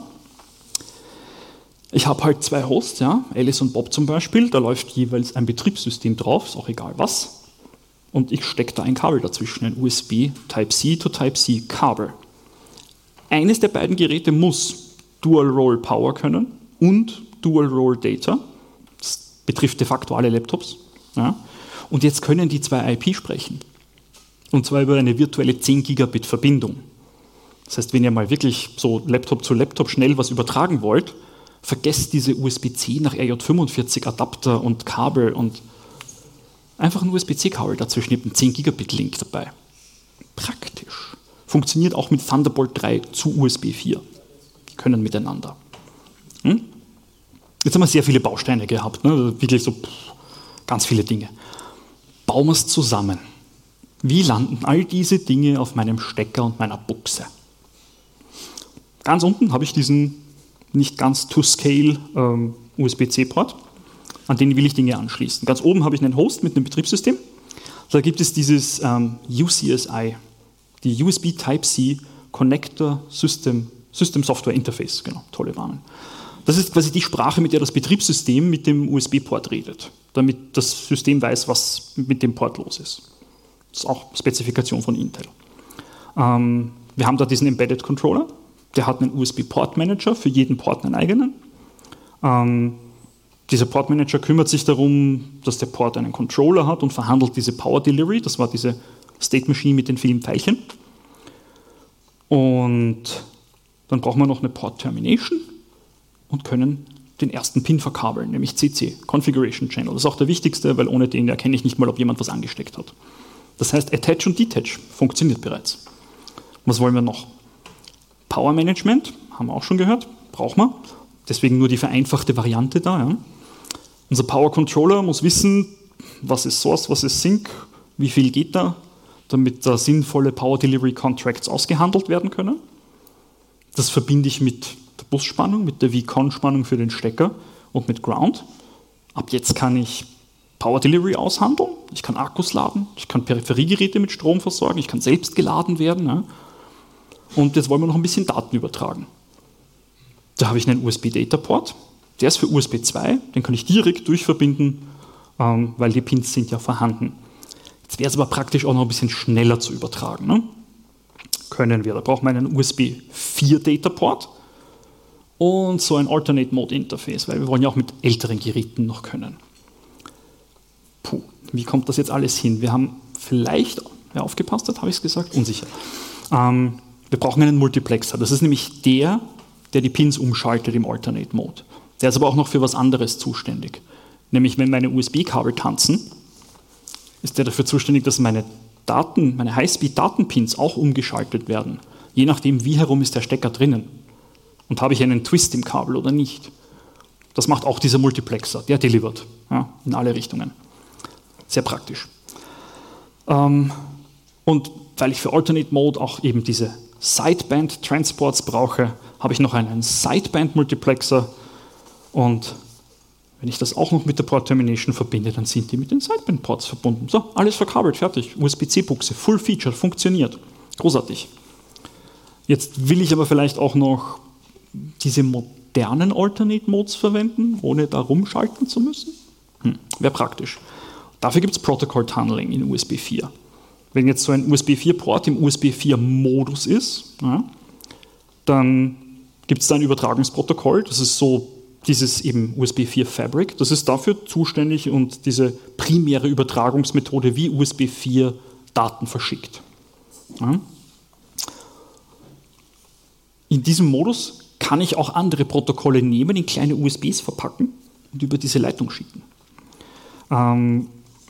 ich habe halt zwei Hosts, ja, Alice und Bob zum Beispiel, da läuft jeweils ein Betriebssystem drauf, ist auch egal was. Und ich stecke da ein Kabel dazwischen, ein U S B Type-C to Type-C Kabel. Eines der beiden Geräte muss Dual-Roll-Power können und Dual-Roll-Data. Das betrifft de facto alle Laptops. Ja. Und jetzt können die zwei I P sprechen. Und zwar über eine virtuelle zehn Gigabit Verbindung. Das heißt, wenn ihr mal wirklich so Laptop zu Laptop schnell was übertragen wollt, vergesst diese U S B C nach R J fünfundvierzig Adapter und Kabel und einfach ein U S B C Kabel dazwischen, ihr habt einen zehn Gigabit Link dabei. Praktisch. Funktioniert auch mit Thunderbolt drei zu U S B vier. Die können miteinander. Hm? Jetzt haben wir sehr viele Bausteine gehabt, ne? Wirklich so pff, ganz viele Dinge. Bauen wir es zusammen. Wie landen all diese Dinge auf meinem Stecker und meiner Buchse? Ganz unten habe ich diesen nicht ganz to-scale ähm, U S B C Port, an den will ich Dinge anschließen. Ganz oben habe ich einen Host mit einem Betriebssystem. Da gibt es dieses ähm, U C S I, die U S B Type-C Connector System, System Software Interface. Genau, tolle Namen. Das ist quasi die Sprache, mit der das Betriebssystem mit dem U S B-Port redet, damit das System weiß, was mit dem Port los ist. Das ist auch Spezifikation von Intel. Ähm, wir haben da diesen Embedded Controller, der hat einen U S B-Port-Manager, für jeden Port einen eigenen. Ähm, dieser Port-Manager kümmert sich darum, dass der Port einen Controller hat und verhandelt diese Power Delivery, das war diese State Machine mit den vielen Pfeilchen. Und dann brauchen wir noch eine Port Termination und können den ersten Pin verkabeln, nämlich C C, Configuration Channel. Das ist auch der wichtigste, weil ohne den erkenne ich nicht mal, ob jemand was angesteckt hat. Das heißt, Attach und Detach funktioniert bereits. Was wollen wir noch? Power Management, haben wir auch schon gehört, brauchen wir. Deswegen nur die vereinfachte Variante da. Ja. Unser Power Controller muss wissen, was ist Source, was ist Sink, wie viel geht da, damit da sinnvolle Power Delivery Contracts ausgehandelt werden können. Das verbinde ich mit der Busspannung, mit der V CON-Spannung für den Stecker und mit Ground. Ab jetzt kann ich Power Delivery aushandeln, ich kann Akkus laden, ich kann Peripheriegeräte mit Strom versorgen, ich kann selbst geladen werden. Ja. Und jetzt wollen wir noch ein bisschen Daten übertragen. Da habe ich einen U S B-Data-Port, der ist für U S B zwei, den kann ich direkt durchverbinden, ähm, weil die Pins sind ja vorhanden. Jetzt wäre es aber praktisch auch noch ein bisschen schneller zu übertragen. Ne? Können wir. Da brauchen wir einen U S B vier Data-Port und so ein Alternate-Mode-Interface, weil wir wollen ja auch mit älteren Geräten noch können. Puh, wie kommt das jetzt alles hin? Wir haben vielleicht, wer aufgepasst hat, habe ich es gesagt? Unsicher. Ähm, wir brauchen einen Multiplexer. Das ist nämlich der, der die Pins umschaltet im Alternate Mode. Der ist aber auch noch für was anderes zuständig. Nämlich, wenn meine U S B-Kabel tanzen, ist der dafür zuständig, dass meine Daten, meine High-Speed-Datenpins auch umgeschaltet werden. Je nachdem, wie herum ist der Stecker drinnen. Und habe ich einen Twist im Kabel oder nicht. Das macht auch dieser Multiplexer, der delivert, ja, in alle Richtungen. Sehr praktisch. Ähm, und weil ich für Alternate Mode auch eben diese Sideband-Transports brauche, habe ich noch einen Sideband-Multiplexer und wenn ich das auch noch mit der Port Termination verbinde, dann sind die mit den Sideband-Ports verbunden. So, alles verkabelt, fertig. U S B C-Buchse, Full Feature, funktioniert. Großartig. Jetzt will ich aber vielleicht auch noch diese modernen Alternate Modes verwenden, ohne da rumschalten zu müssen? Hm, wäre praktisch. Dafür gibt es Protocol Tunneling in U S B vier. Wenn jetzt so ein U S B vier Port im U S B vier Modus ist, ja, dann gibt es da ein Übertragungsprotokoll, das ist so dieses eben U S B vier Fabric, das ist dafür zuständig und diese primäre Übertragungsmethode, wie U S B vier Daten verschickt. Ja. In diesem Modus kann ich auch andere Protokolle nehmen, in kleine U S Bs verpacken und über diese Leitung schicken. Ähm,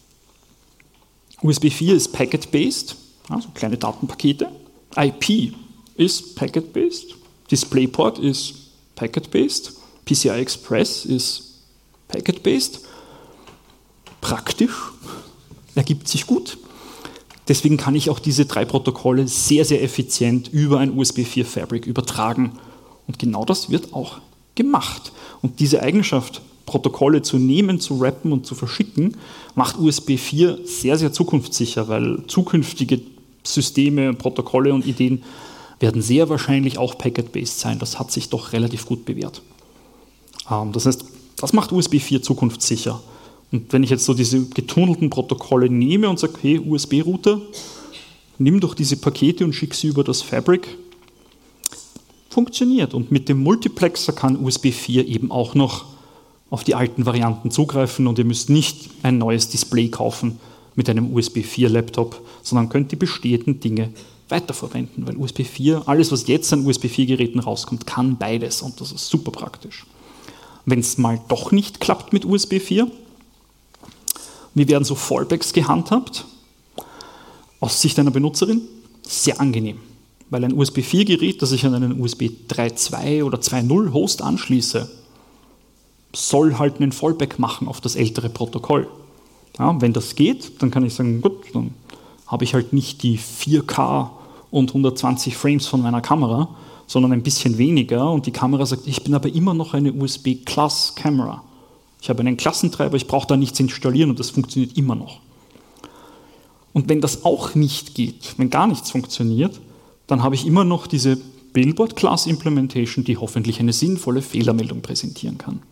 U S B vier ist Packet-based, also kleine Datenpakete. I P ist Packet-based. DisplayPort ist Packet-based. P C I Express ist Packet-based. Praktisch, ergibt sich gut. Deswegen kann ich auch diese drei Protokolle sehr, sehr effizient über ein U S B vier Fabric übertragen. Und genau das wird auch gemacht. Und diese Eigenschaft, Protokolle zu nehmen, zu wrappen und zu verschicken, macht U S B vier sehr, sehr zukunftssicher, weil zukünftige Systeme, Protokolle und Ideen werden sehr wahrscheinlich auch Packet-based sein. Das hat sich doch relativ gut bewährt. Das heißt, das macht U S B vier zukunftssicher. Und wenn ich jetzt so diese getunnelten Protokolle nehme und sage, hey, U S B-Router, nimm doch diese Pakete und schick sie über das Fabric, funktioniert. Und mit dem Multiplexer kann U S B vier eben auch noch auf die alten Varianten zugreifen und ihr müsst nicht ein neues Display kaufen mit einem U S B vier Laptop, sondern könnt die bestehenden Dinge weiterverwenden, weil U S B vier, alles was jetzt an U S B vier Geräten rauskommt, kann beides und das ist super praktisch. Wenn es mal doch nicht klappt mit U S B vier, wie werden so Fallbacks gehandhabt? Aus Sicht einer Benutzerin sehr angenehm, weil ein U S B vier Gerät, das ich an einen U S B drei Punkt zwei oder zwei Punkt null Host anschließe, soll halt einen Fallback machen auf das ältere Protokoll. Ja, wenn das geht, dann kann ich sagen, gut, dann habe ich halt nicht die vier K und hundertzwanzig Frames von meiner Kamera, sondern ein bisschen weniger und die Kamera sagt, ich bin aber immer noch eine U S B-Class-Kamera. Ich habe einen Klassentreiber, ich brauche da nichts installieren und das funktioniert immer noch. Und wenn das auch nicht geht, wenn gar nichts funktioniert, dann habe ich immer noch diese Billboard-Class-Implementation, die hoffentlich eine sinnvolle Fehlermeldung präsentieren kann.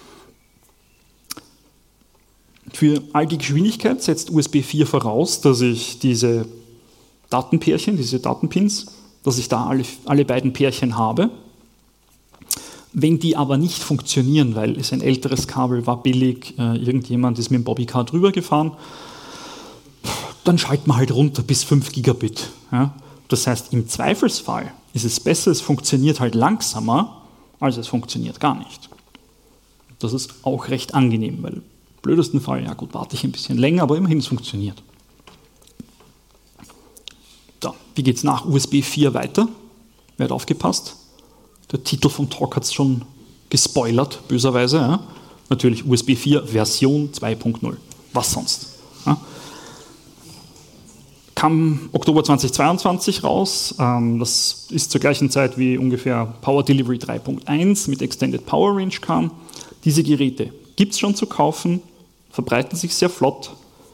Für all die Geschwindigkeit setzt U S B vier voraus, dass ich diese Datenpärchen, diese Datenpins, dass ich da alle, alle beiden Pärchen habe. Wenn die aber nicht funktionieren, weil es ein älteres Kabel war billig, äh, irgendjemand ist mit dem Bobbycar drüber gefahren, dann schalten wir halt runter bis fünf Gigabit. Ja? Das heißt, im Zweifelsfall ist es besser, es funktioniert halt langsamer, als es funktioniert gar nicht. Das ist auch recht angenehm, weil im blödesten Fall, ja gut, warte ich ein bisschen länger, aber immerhin es funktioniert. So, wie geht es nach U S B vier weiter? Wer hat aufgepasst? Der Titel vom Talk hat es schon gespoilert, böserweise. Ja? Natürlich U S B vier Version zwei Punkt null. Was sonst? Ja? Kam Oktober zweitausendzweiundzwanzig raus. Ähm, das ist zur gleichen Zeit wie ungefähr Power Delivery drei Punkt eins mit Extended Power Range kam. Diese Geräte gibt es schon zu kaufen, verbreiten sich sehr flott.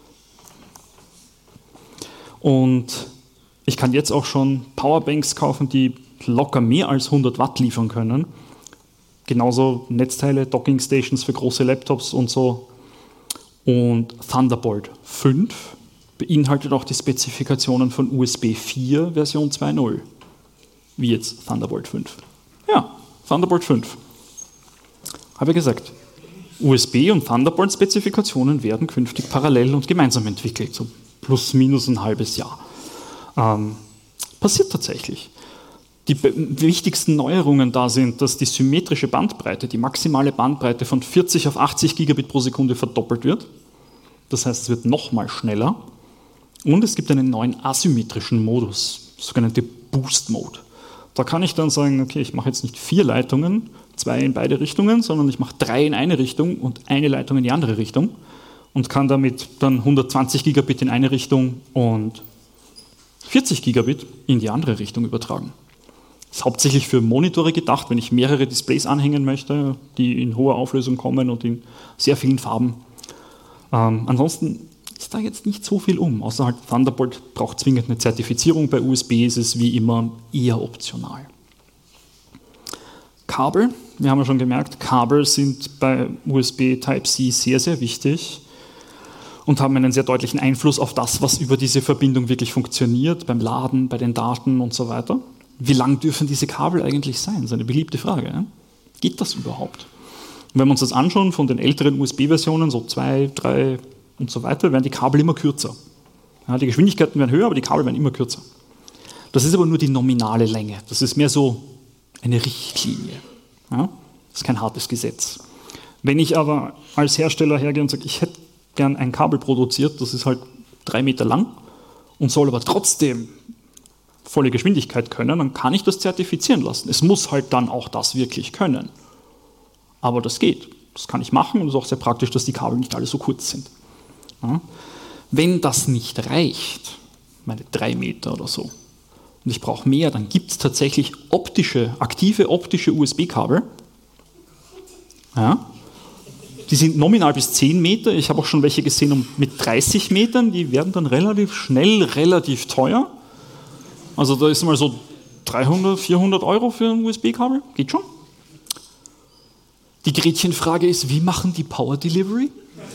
Und ich kann jetzt auch schon Powerbanks kaufen, die locker mehr als hundert Watt liefern können. Genauso Netzteile, Docking Stations für große Laptops und so. Und Thunderbolt fünf beinhaltet auch die Spezifikationen von U S B vier Version zwei Punkt null. Wie jetzt Thunderbolt fünf. Ja, Thunderbolt fünf. Habe ich gesagt. U S B und Thunderbolt-Spezifikationen werden künftig parallel und gemeinsam entwickelt, so plus minus ein halbes Jahr. Ähm, passiert tatsächlich. Die wichtigsten Neuerungen da sind, dass die symmetrische Bandbreite, die maximale Bandbreite von vierzig auf achtzig Gigabit pro Sekunde verdoppelt wird. Das heißt, es wird nochmal schneller. Und es gibt einen neuen asymmetrischen Modus, sogenannte Boost Mode. Da kann ich dann sagen, okay, ich mache jetzt nicht vier Leitungen, zwei in beide Richtungen, sondern ich mache drei in eine Richtung und eine Leitung in die andere Richtung und kann damit dann hundertzwanzig Gigabit in eine Richtung und vierzig Gigabit in die andere Richtung übertragen. Das ist hauptsächlich für Monitore gedacht, wenn ich mehrere Displays anhängen möchte, die in hoher Auflösung kommen und in sehr vielen Farben. Ähm, ansonsten ist da jetzt nicht so viel um, außer halt Thunderbolt braucht zwingend eine Zertifizierung. Bei U S B ist es wie immer eher optional. Kabel, wir haben ja schon gemerkt, Kabel sind bei U S B Type-C sehr, sehr wichtig und haben einen sehr deutlichen Einfluss auf das, was über diese Verbindung wirklich funktioniert, beim Laden, bei den Daten und so weiter. Wie lang dürfen diese Kabel eigentlich sein? Das ist eine beliebte Frage. Ja? Geht das überhaupt? Und wenn wir uns das anschauen von den älteren U S B-Versionen, so zwei, drei und so weiter, werden die Kabel immer kürzer. Ja, die Geschwindigkeiten werden höher, aber die Kabel werden immer kürzer. Das ist aber nur die nominale Länge. Das ist mehr so eine Richtlinie. Ja? Das ist kein hartes Gesetz. Wenn ich aber als Hersteller hergehe und sage, ich hätte gern ein Kabel produziert, das ist halt drei Meter lang und soll aber trotzdem volle Geschwindigkeit können, dann kann ich das zertifizieren lassen. Es muss halt dann auch das wirklich können. Aber das geht. Das kann ich machen und es ist auch sehr praktisch, dass die Kabel nicht alle so kurz sind. Ja? Wenn das nicht reicht, meine drei Meter oder so, und ich brauche mehr, dann gibt es tatsächlich optische, aktive optische U S B-Kabel. Ja? Die sind nominal bis zehn Meter. Ich habe auch schon welche gesehen um, mit dreißig Metern. Die werden dann relativ schnell, relativ teuer. Also da ist mal so dreihundert, vierhundert Euro für ein U S B-Kabel. Geht schon. Die Gretchenfrage ist, wie machen die Power Delivery?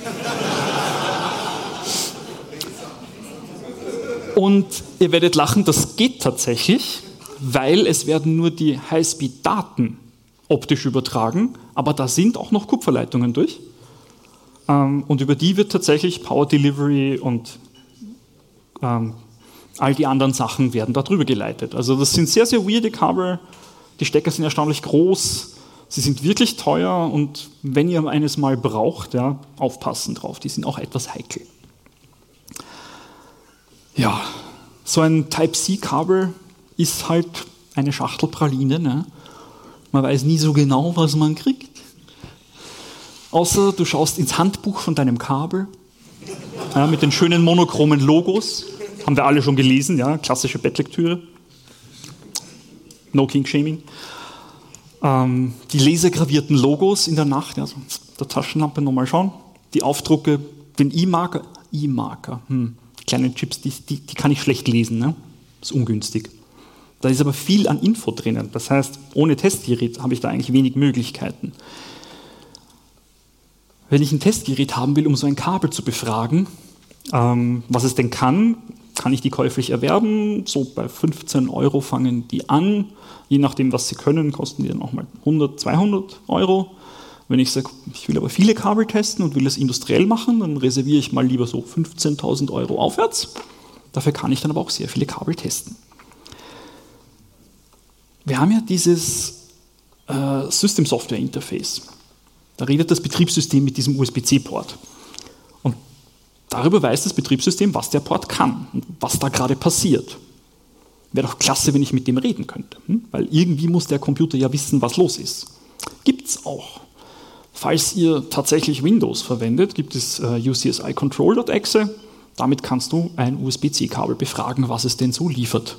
Und ihr werdet lachen, das geht tatsächlich, weil es werden nur die Highspeed-Daten optisch übertragen, aber da sind auch noch Kupferleitungen durch. Und über die wird tatsächlich Power Delivery und ähm, all die anderen Sachen werden da drüber geleitet. Also das sind sehr, sehr weirde Kabel, die Stecker sind erstaunlich groß, sie sind wirklich teuer und wenn ihr eines mal braucht, ja, aufpassen drauf, die sind auch etwas heikel. Ja, so ein Type-C-Kabel ist halt eine Schachtel Praline. Ne? Man weiß nie so genau, was man kriegt. Außer du schaust ins Handbuch von deinem Kabel, ja, mit den schönen monochromen Logos. Haben wir alle schon gelesen, ja, klassische Bettlektüre. No King-Shaming. Ähm, die lasergravierten Logos in der Nacht, ja, so der Taschenlampe nochmal schauen. Die Aufdrucke, den E-Marker. E-Marker, hm. Kleine Chips, die, die, die kann ich schlecht lesen, ne? Das ist ungünstig. Da ist aber viel an Info drinnen. Das heißt, ohne Testgerät habe ich da eigentlich wenig Möglichkeiten. Wenn ich ein Testgerät haben will, um so ein Kabel zu befragen, ähm, was es denn kann, kann ich die käuflich erwerben. So bei fünfzehn Euro fangen die an. Je nachdem, was sie können, kosten die dann auch mal hundert, zweihundert Euro. Wenn ich sage, ich will aber viele Kabel testen und will das industriell machen, dann reserviere ich mal lieber so fünfzehntausend Euro aufwärts. Dafür kann ich dann aber auch sehr viele Kabel testen. Wir haben ja dieses äh, System-Software-Interface. Da redet das Betriebssystem mit diesem U S B C-Port. Und darüber weiß das Betriebssystem, was der Port kann und was da gerade passiert. Wäre doch klasse, wenn ich mit dem reden könnte. Hm? Weil irgendwie muss der Computer ja wissen, was los ist. Gibt es auch. Falls ihr tatsächlich Windows verwendet, gibt es äh, U C S I Control.exe. Damit kannst du ein U S B C-Kabel befragen, was es denn so liefert.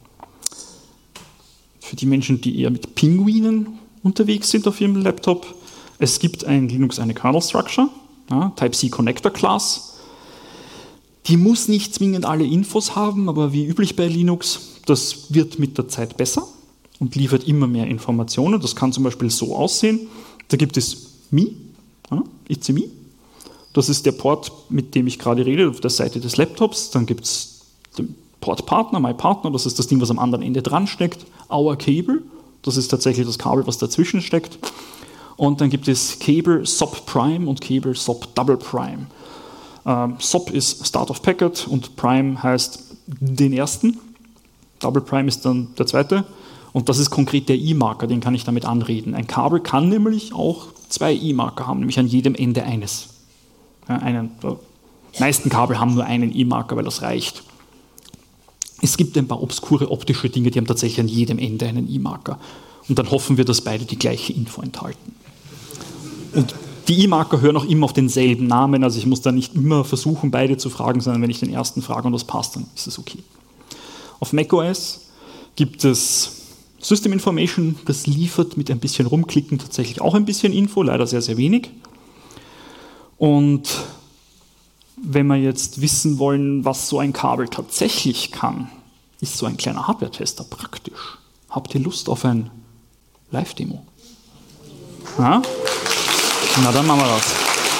Für die Menschen, die eher mit Pinguinen unterwegs sind auf ihrem Laptop, es gibt ein Linux, eine Kernel Structure, ja, Type-C Connector Class. Die muss nicht zwingend alle Infos haben, aber wie üblich bei Linux, das wird mit der Zeit besser und liefert immer mehr Informationen. Das kann zum Beispiel so aussehen. Da gibt es Me, ja, It's a Me. Das ist der Port, mit dem ich gerade rede, auf der Seite des Laptops. Dann gibt es den Portpartner, My Partner, das ist das Ding, was am anderen Ende dran steckt. Our Cable, das ist tatsächlich das Kabel, was dazwischen steckt. Und dann gibt es Cable Sub Prime und Cable Sub Double Prime. Ähm, Sub ist Start of Packet und Prime heißt den ersten. Double Prime ist dann der zweite. Und das ist konkret der E-Marker, den kann ich damit anreden. Ein Kabel kann nämlich auch zwei E-Marker haben, nämlich an jedem Ende eines. Ja, einen, die meisten Kabel haben nur einen E-Marker, weil das reicht. Es gibt ein paar obskure optische Dinge, die haben tatsächlich an jedem Ende einen E-Marker. Und dann hoffen wir, dass beide die gleiche Info enthalten. Und die E-Marker hören auch immer auf denselben Namen, also ich muss da nicht immer versuchen, beide zu fragen, sondern wenn ich den ersten frage und das passt, dann ist es okay. Auf macOS gibt es System Information, das liefert mit ein bisschen Rumklicken tatsächlich auch ein bisschen Info, leider sehr, sehr wenig. Und wenn wir jetzt wissen wollen, was so ein Kabel tatsächlich kann, ist so ein kleiner Hardware-Tester praktisch. Habt ihr Lust auf ein Live-Demo? Ja? Na, dann machen wir das.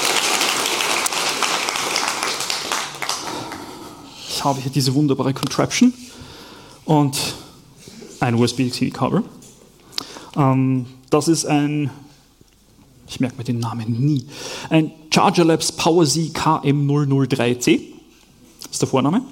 Ich habe hier diese wunderbare Contraption und ein U S B-C-Kabel. Ähm, das ist ein, ich merke mir den Namen nie, ein Charger Labs PowerZ K M null null drei C. Das ist der Vorname.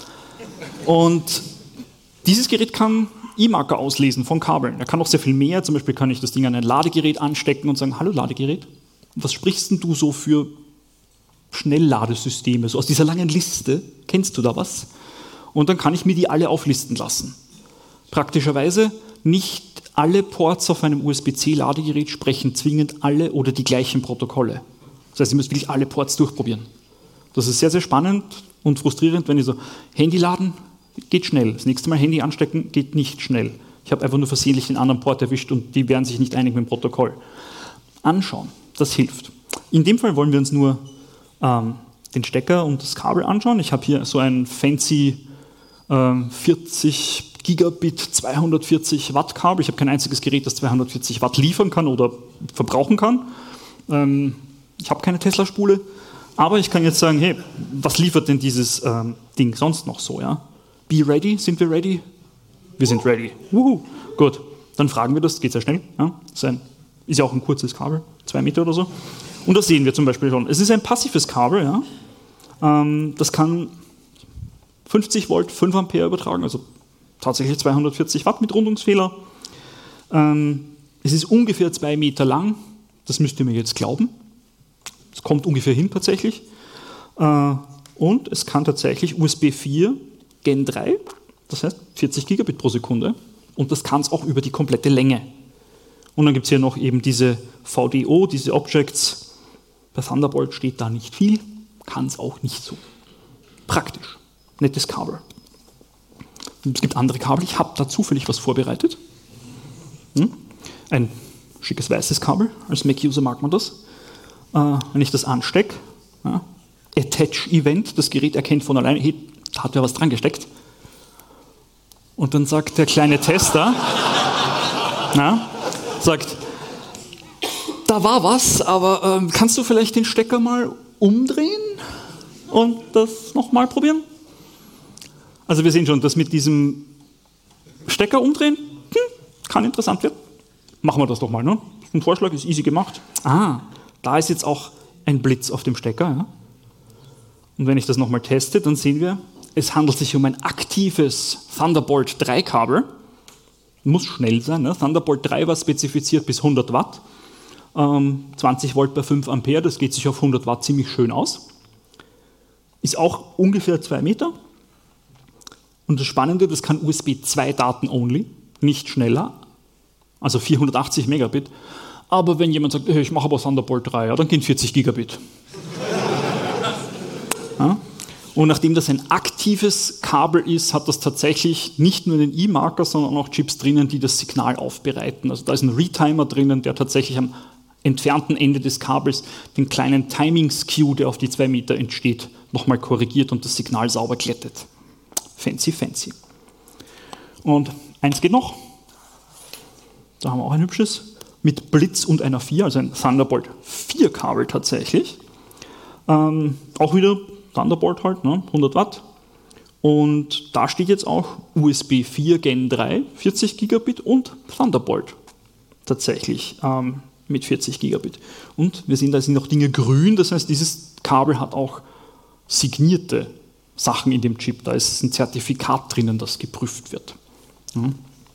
Und dieses Gerät kann E-Marker auslesen von Kabeln. Er kann auch sehr viel mehr. Zum Beispiel kann ich das Ding an ein Ladegerät anstecken und sagen, hallo Ladegerät, was sprichst denn du so für Schnellladesysteme? So aus dieser langen Liste, kennst du da was? Und dann kann ich mir die alle auflisten lassen. Praktischerweise nicht alle Ports auf einem U S B C-Ladegerät sprechen zwingend alle oder die gleichen Protokolle. Das heißt, ihr müsst wirklich alle Ports durchprobieren. Das ist sehr, sehr spannend und frustrierend, wenn ich so, Handy laden, geht schnell. Das nächste Mal Handy anstecken, geht nicht schnell. Ich habe einfach nur versehentlich den anderen Port erwischt und die werden sich nicht einig mit dem Protokoll. Anschauen, das hilft. In dem Fall wollen wir uns nur ähm, den Stecker und das Kabel anschauen. Ich habe hier so ein fancy ähm, vierzig Gigabit zweihundertvierzig Watt Kabel. Ich habe kein einziges Gerät, das zweihundertvierzig Watt liefern kann oder verbrauchen kann. Ähm, ich habe keine Tesla-Spule, aber ich kann jetzt sagen, hey, was liefert denn dieses ähm, Ding sonst noch so? Ja? Be ready, sind wir ready? Wir sind ready. Wuhu. Gut, dann fragen wir das, geht sehr schnell. Ja? Ist, ein, ist ja auch ein kurzes Kabel, zwei Meter oder so. Und das sehen wir zum Beispiel schon. Es ist ein passives Kabel, ja? ähm, das kann fünfzig Volt, fünf Ampere übertragen, also tatsächlich zweihundertvierzig Watt mit Rundungsfehler. Ähm, es ist ungefähr zwei Meter lang, das müsst ihr mir jetzt glauben. Es kommt ungefähr hin tatsächlich. Äh, und es kann tatsächlich U S B vier Gen drei, das heißt vierzig Gigabit pro Sekunde. Und das kann es auch über die komplette Länge. Und dann gibt es hier noch eben diese V D O, diese Objects. Bei Thunderbolt steht da nicht viel, kann es auch nicht so. Praktisch. Nettes Kabel. Es gibt andere Kabel, ich habe da zufällig was vorbereitet. Hm? Ein schickes weißes Kabel, als Mac-User mag man das. Äh, wenn ich das anstecke, ja, Attach-Event, das Gerät erkennt von alleine, hey, da hat ja was dran gesteckt. Und dann sagt der kleine Tester, ja, sagt, da war was, aber ähm, kannst du vielleicht den Stecker mal umdrehen und das nochmal probieren? Also wir sehen schon, dass mit diesem Stecker umdrehen, hm, kann interessant werden. Machen wir das doch mal, ne? Ein Vorschlag ist easy gemacht. Ah, da ist jetzt auch ein Blitz auf dem Stecker. Ja? Und wenn ich das nochmal teste, dann sehen wir, es handelt sich um ein aktives Thunderbolt drei Kabel. Muss schnell sein, ne? Thunderbolt drei war spezifiziert bis hundert Watt. Ähm, zwanzig Volt bei fünf Ampere, das geht sich auf hundert Watt ziemlich schön aus. Ist auch ungefähr zwei Meter. Und das Spannende, das kann U S B zwei Daten only, nicht schneller, also vierhundertachtzig Megabit. Aber wenn jemand sagt, hey, ich mache aber Thunderbolt drei, ja, dann gehen vierzig Gigabit. Ja? Und nachdem das ein aktives Kabel ist, hat das tatsächlich nicht nur einen E-Marker, sondern auch Chips drinnen, die das Signal aufbereiten. Also da ist ein Retimer drinnen, der tatsächlich am entfernten Ende des Kabels den kleinen Timing-Skew, der auf die zwei Meter entsteht, nochmal korrigiert und das Signal sauber glättet. Fancy, fancy. Und eins geht noch. Da haben wir auch ein hübsches. Mit Blitz und einer vier, also ein Thunderbolt vier Kabel tatsächlich. Ähm, auch wieder Thunderbolt halt, ne, hundert Watt. Und da steht jetzt auch U S B vier Gen drei, vierzig Gigabit und Thunderbolt tatsächlich ähm, mit vierzig Gigabit. Und wir sehen, da sind noch Dinge grün, das heißt, dieses Kabel hat auch signierte Sachen in dem Chip. Da ist ein Zertifikat drinnen, das geprüft wird. Mhm.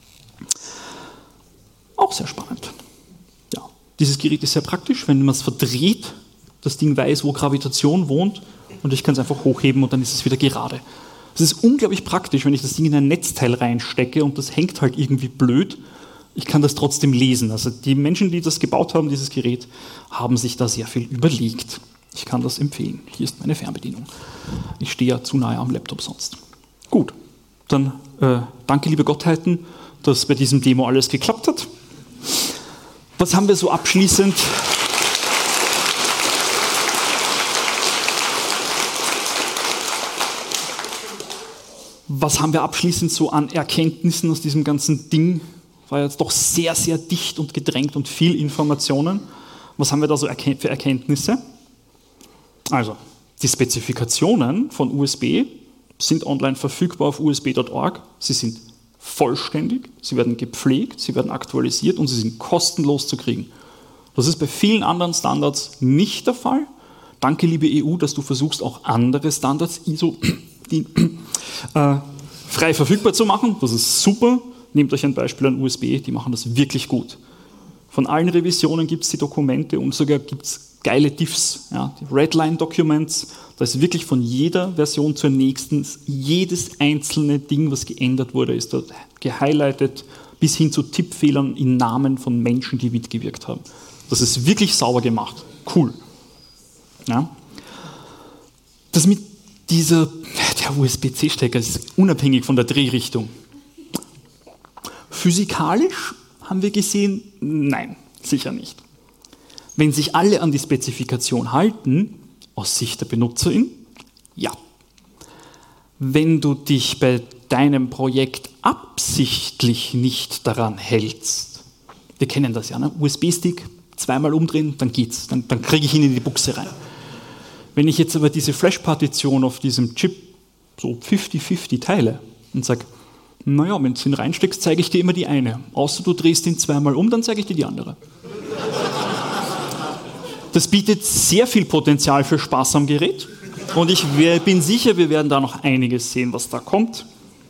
Auch sehr spannend. Ja. Dieses Gerät ist sehr praktisch, wenn man es verdreht, das Ding weiß, wo Gravitation wohnt und ich kann es einfach hochheben und dann ist es wieder gerade. Es ist unglaublich praktisch, wenn ich das Ding in ein Netzteil reinstecke und das hängt halt irgendwie blöd. Ich kann das trotzdem lesen. Also die Menschen, die das gebaut haben, dieses Gerät, haben sich da sehr viel überlegt. Ich kann das empfehlen. Hier ist meine Fernbedienung. Ich stehe ja zu nahe am Laptop sonst. Gut, dann äh, danke, liebe Gottheiten, dass bei diesem Demo alles geklappt hat. Was haben wir so abschließend? Was haben wir abschließend so an Erkenntnissen aus diesem ganzen Ding war jetzt doch sehr, sehr dicht und gedrängt und viel Informationen. Was haben wir da so für Erkenntnisse? Also, die Spezifikationen von U S B sind online verfügbar auf U S B Punkt org. Sie sind vollständig, sie werden gepflegt, sie werden aktualisiert und sie sind kostenlos zu kriegen. Das ist bei vielen anderen Standards nicht der Fall. Danke, liebe E U, dass du versuchst, auch andere Standards I S O die, äh, frei verfügbar zu machen. Das ist super. Nehmt euch ein Beispiel an U S B, die machen das wirklich gut. Von allen Revisionen gibt es die Dokumente und sogar gibt es geile Diffs, ja, die Redline-Documents. Da ist wirklich von jeder Version zur nächsten, jedes einzelne Ding, was geändert wurde, ist dort gehighlightet, bis hin zu Tippfehlern in Namen von Menschen, die mitgewirkt haben. Das ist wirklich sauber gemacht. Cool. Ja. Das mit dieser, der U S B C Stecker ist unabhängig von der Drehrichtung. Physikalisch haben wir gesehen, nein, sicher nicht. Wenn sich alle an die Spezifikation halten, aus Sicht der Benutzerin, ja. Wenn du dich bei deinem Projekt absichtlich nicht daran hältst, wir kennen das ja, ne? U S B-Stick, zweimal umdrehen, dann geht's, dann, dann kriege ich ihn in die Buchse rein. Wenn ich jetzt aber diese Flash-Partition auf diesem Chip so fünfzig fünfzig teile und sage, naja, wenn du ihn reinsteckst, zeige ich dir immer die eine. Außer du drehst ihn zweimal um, dann zeige ich dir die andere. Das bietet sehr viel Potenzial für Spaß am Gerät. Und ich bin sicher, wir werden da noch einiges sehen, was da kommt.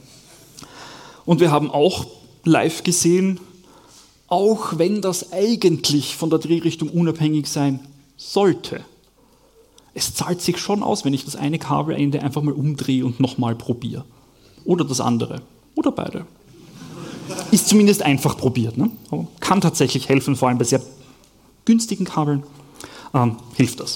Und wir haben auch live gesehen, auch wenn das eigentlich von der Drehrichtung unabhängig sein sollte, es zahlt sich schon aus, wenn ich das eine Kabelende einfach mal umdrehe und nochmal probiere. Oder das andere. Oder beide. Ist zumindest einfach probiert. Ne? Aber kann tatsächlich helfen, vor allem bei sehr günstigen Kabeln ähm, hilft das.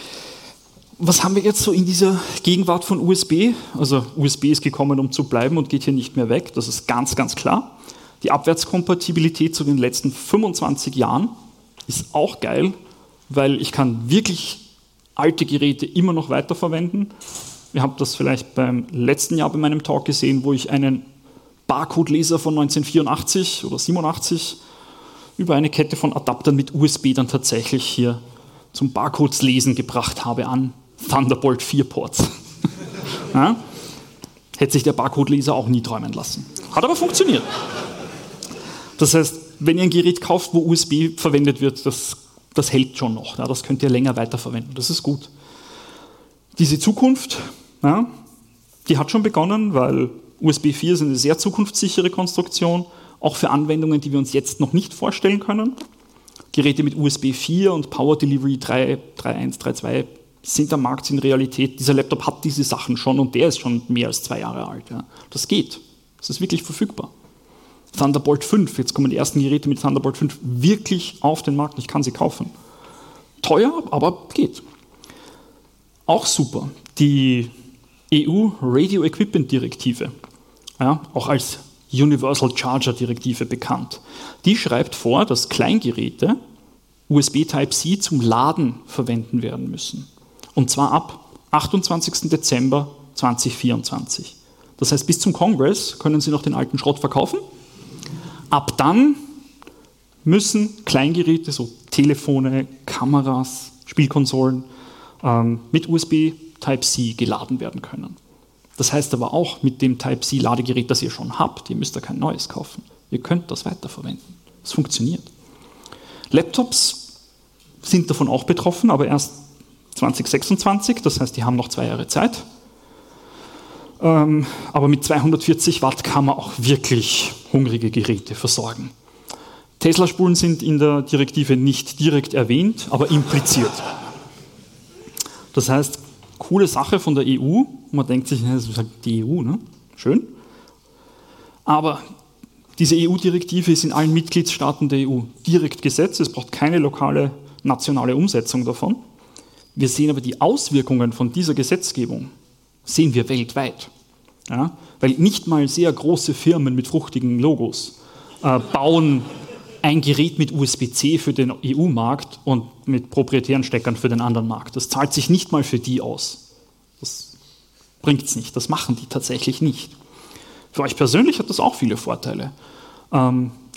Was haben wir jetzt so in dieser Gegenwart von U S B? Also U S B ist gekommen, um zu bleiben und geht hier nicht mehr weg. Das ist ganz, ganz klar. Die Abwärtskompatibilität zu den letzten fünfundzwanzig Jahren ist auch geil, weil ich kann wirklich alte Geräte immer noch weiterverwenden. Ihr habt das vielleicht beim letzten Jahr bei meinem Talk gesehen, wo ich einen Barcode-Leser von neunzehnhundertvierundachtzig oder siebenundachtzig über eine Kette von Adaptern mit U S B dann tatsächlich hier zum Barcodes-Lesen gebracht habe an Thunderbolt vier Ports. Ja? Hätte sich der Barcode-Leser auch nie träumen lassen. Hat aber funktioniert. Das heißt, wenn ihr ein Gerät kauft, wo U S B verwendet wird, das, das hält schon noch. Ja? Das könnt ihr länger weiterverwenden. Das ist gut. Diese Zukunft, ja, die hat schon begonnen, weil U S B vier ist eine sehr zukunftssichere Konstruktion, auch für Anwendungen, die wir uns jetzt noch nicht vorstellen können. Geräte mit U S B vier und Power Delivery drei Punkt eins, drei Punkt zwei sind am Markt, sind Realität. Dieser Laptop hat diese Sachen schon und der ist schon mehr als zwei Jahre alt. Ja. Das geht. Das ist wirklich verfügbar. Thunderbolt fünf, jetzt kommen die ersten Geräte mit Thunderbolt fünf wirklich auf den Markt. Ich kann sie kaufen. Teuer, aber geht. Auch super. Die E U Radio Equipment Direktive, ja, auch als Universal Charger Direktive bekannt, die schreibt vor, dass Kleingeräte U S B Type-C zum Laden verwenden werden müssen. Und zwar ab achtundzwanzigsten Dezember zweitausendvierundzwanzig. Das heißt, bis zum Kongress können Sie noch den alten Schrott verkaufen. Ab dann müssen Kleingeräte, so Telefone, Kameras, Spielkonsolen, ähm, mit U S B Type-C geladen werden können. Das heißt aber auch, mit dem Type-C-Ladegerät, das ihr schon habt, ihr müsst da kein neues kaufen. Ihr könnt das weiterverwenden. Das funktioniert. Laptops sind davon auch betroffen, aber erst zweitausendsechsundzwanzig, das heißt, die haben noch zwei Jahre Zeit. Ähm, aber mit zweihundertvierzig Watt kann man auch wirklich hungrige Geräte versorgen. Tesla-Spulen sind in der Direktive nicht direkt erwähnt, aber impliziert. Das heißt, coole Sache von der E U. Man denkt sich, das ist halt die E U, ne? Schön. Aber diese E U-Direktive ist in allen Mitgliedstaaten der E U direkt Gesetz. Es braucht keine lokale, nationale Umsetzung davon. Wir sehen aber die Auswirkungen von dieser Gesetzgebung, sehen wir weltweit. Ja? Weil nicht mal sehr große Firmen mit fruchtigen Logos äh, bauen ein Gerät mit U S B C für den E U-Markt und mit proprietären Steckern für den anderen Markt. Das zahlt sich nicht mal für die aus. Das bringt es nicht. Das machen die tatsächlich nicht. Für euch persönlich hat das auch viele Vorteile. Ähm,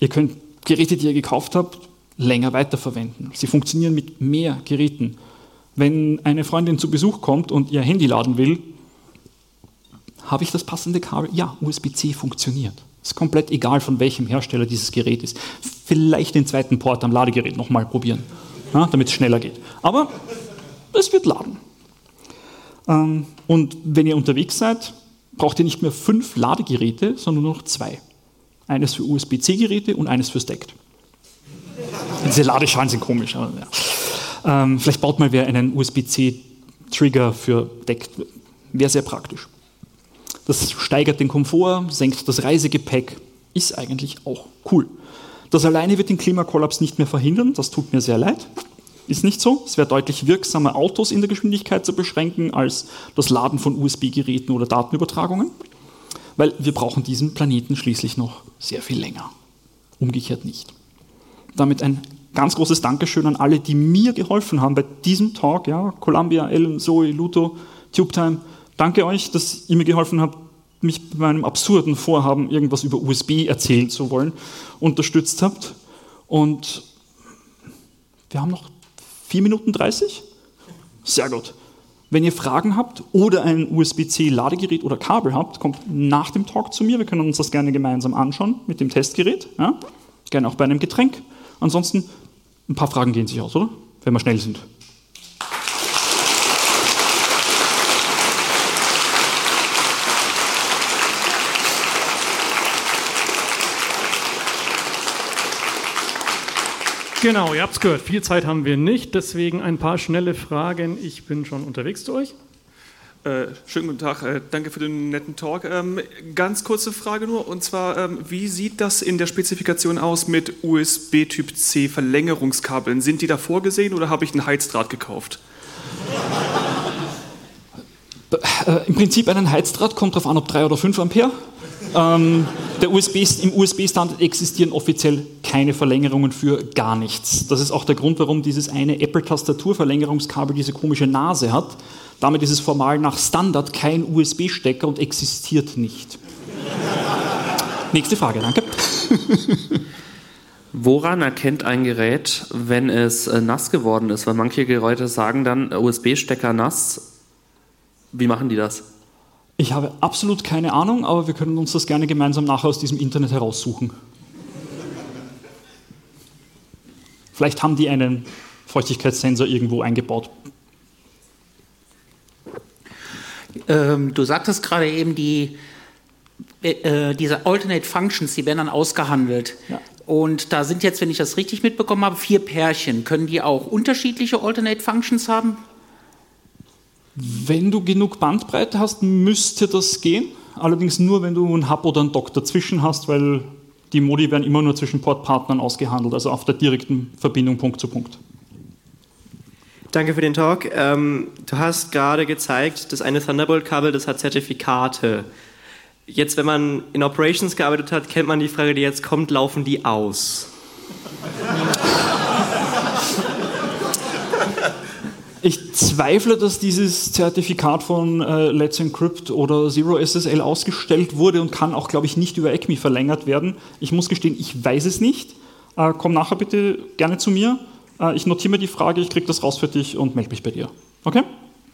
Ihr könnt Geräte, die ihr gekauft habt, länger weiterverwenden. Sie funktionieren mit mehr Geräten. Wenn eine Freundin zu Besuch kommt und ihr Handy laden will, habe ich das passende Kabel? Ja, U S B C funktioniert. Ist komplett egal, von welchem Hersteller dieses Gerät ist. Vielleicht den zweiten Port am Ladegerät nochmal probieren, ja, damit es schneller geht. Aber es wird laden. Ähm, und wenn ihr unterwegs seid, braucht ihr nicht mehr fünf Ladegeräte, sondern nur noch zwei. Eines für U S B C-Geräte und eines für Stacked. Diese Ladeschalen sind komisch. Aber ja. ähm, vielleicht baut mal wer einen U S B C-Trigger für Stacked. Wäre sehr praktisch. Das steigert den Komfort, senkt das Reisegepäck, ist eigentlich auch cool. Das alleine wird den Klimakollaps nicht mehr verhindern, das tut mir sehr leid. Ist nicht so. Es wäre deutlich wirksamer, Autos in der Geschwindigkeit zu beschränken, als das Laden von U S B-Geräten oder Datenübertragungen. Weil wir brauchen diesen Planeten schließlich noch sehr viel länger. Umgekehrt nicht. Damit ein ganz großes Dankeschön an alle, die mir geholfen haben bei diesem Talk. Ja, Columbia, Ellen, Zoe, Luto, TubeTime. Danke euch, dass ihr mir geholfen habt, mich bei meinem absurden Vorhaben, irgendwas über U S B erzählen zu wollen, unterstützt habt. Und wir haben noch vier Minuten dreißig? Sehr gut. Wenn ihr Fragen habt oder ein U S B C-Ladegerät oder Kabel habt, kommt nach dem Talk zu mir. Wir können uns das gerne gemeinsam anschauen mit dem Testgerät. Ja? Gerne auch bei einem Getränk. Ansonsten, ein paar Fragen gehen sich aus, oder? Wenn wir schnell sind. Genau, ihr habt es gehört, viel Zeit haben wir nicht, deswegen ein paar schnelle Fragen. Ich bin schon unterwegs zu euch. Äh, schönen guten Tag, äh, danke für den netten Talk. Ähm, ganz kurze Frage nur, und zwar, ähm, wie sieht das in der Spezifikation aus mit U S B-Typ C Verlängerungskabeln? Sind die da vorgesehen oder habe ich einen Heizdraht gekauft? Äh, Im Prinzip einen Heizdraht, kommt darauf an, ob drei oder fünf Ampere. Ähm, der U S B, Im U S B-Standard existieren offiziell keine Verlängerungen für gar nichts. Das ist auch der Grund, warum dieses eine Apple-Tastaturverlängerungskabel diese komische Nase hat. Damit ist es formal nach Standard kein U S B-Stecker und existiert nicht. Nächste Frage, danke. Woran erkennt ein Gerät, wenn es äh, nass geworden ist? Weil manche Geräte sagen dann U S B-Stecker nass. Wie machen die das? Ich habe absolut keine Ahnung, aber wir können uns das gerne gemeinsam nachher aus diesem Internet heraussuchen. Vielleicht haben die einen Feuchtigkeitssensor irgendwo eingebaut. Ähm, du sagtest gerade eben, die, äh, diese Alternate Functions, die werden dann ausgehandelt. Ja. Und da sind jetzt, wenn ich das richtig mitbekommen habe, vier Pärchen. Können die auch unterschiedliche Alternate Functions haben? Wenn du genug Bandbreite hast, müsste das gehen. Allerdings nur, wenn du einen Hub oder einen Dock dazwischen hast, weil die Modi werden immer nur zwischen Portpartnern ausgehandelt, also auf der direkten Verbindung Punkt zu Punkt. Danke für den Talk. Ähm, du hast gerade gezeigt, dass eine Thunderbolt-Kabel, das hat Zertifikate. Jetzt, wenn man in Operations gearbeitet hat, kennt man die Frage, die jetzt kommt, laufen die aus? Ich zweifle, dass dieses Zertifikat von äh, Let's Encrypt oder Zero S S L ausgestellt wurde und kann auch, glaube ich, nicht über E C M I verlängert werden. Ich muss gestehen, ich weiß es nicht. Äh, komm nachher bitte gerne zu mir. Äh, ich notiere mir die Frage, ich kriege das raus für dich und melde mich bei dir. Okay?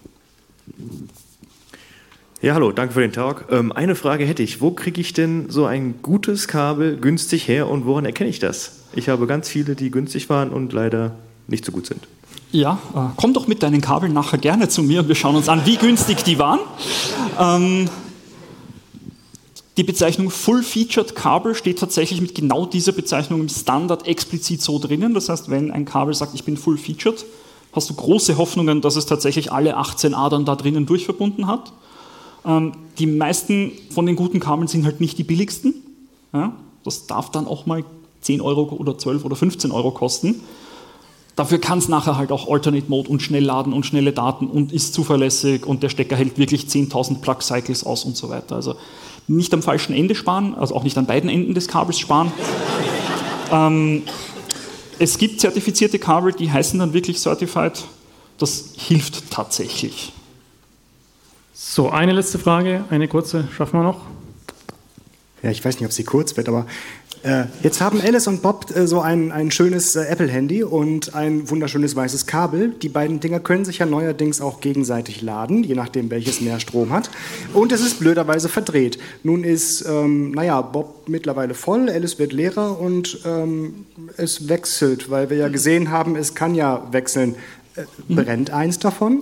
Ja, hallo, danke für den Talk. Ähm, eine Frage hätte ich. Wo kriege ich denn so ein gutes Kabel günstig her und woran erkenne ich das? Ich habe ganz viele, die günstig waren und leider nicht so gut sind. Ja, äh, komm doch mit deinen Kabeln nachher gerne zu mir und wir schauen uns an, wie günstig die waren. Ähm, die Bezeichnung Full-Featured Kabel steht tatsächlich mit genau dieser Bezeichnung im Standard explizit so drinnen. Das heißt, wenn ein Kabel sagt, ich bin Full-Featured, hast du große Hoffnungen, dass es tatsächlich alle achtzehn Adern da drinnen durchverbunden hat. Ähm, die meisten von den guten Kabeln sind halt nicht die billigsten. Ja, das darf dann auch mal zehn Euro oder zwölf oder fünfzehn Euro kosten. Dafür kann es nachher halt auch Alternate Mode und schnell laden und schnelle Daten und ist zuverlässig und der Stecker hält wirklich zehntausend Plug Cycles aus und so weiter. Also nicht am falschen Ende sparen, also auch nicht an beiden Enden des Kabels sparen. ähm, es gibt zertifizierte Kabel, die heißen dann wirklich Certified. Das hilft tatsächlich. So, eine letzte Frage, eine kurze, schaffen wir noch? Ja, ich weiß nicht, ob sie kurz wird, aber Äh, jetzt haben Alice und Bob äh, so ein, ein schönes äh, Apple-Handy und ein wunderschönes weißes Kabel. Die beiden Dinger können sich ja neuerdings auch gegenseitig laden, je nachdem, welches mehr Strom hat. Und es ist blöderweise verdreht. Nun ist, ähm, naja, Bob mittlerweile voll, Alice wird leerer und ähm, es wechselt, weil wir ja gesehen haben, es kann ja wechseln. Äh, brennt eins davon?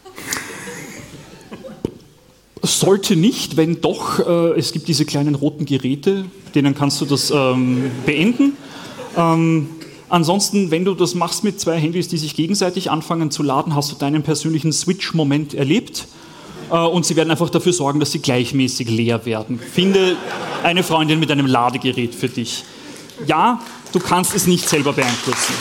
Sollte nicht, wenn doch, äh, es gibt diese kleinen roten Geräte, denen kannst du das ähm, beenden. Ähm, ansonsten, wenn du das machst mit zwei Handys, die sich gegenseitig anfangen zu laden, hast du deinen persönlichen Switch-Moment erlebt äh, und sie werden einfach dafür sorgen, dass sie gleichmäßig leer werden. Finde eine Freundin mit einem Ladegerät für dich. Ja, du kannst es nicht selber beeinflussen.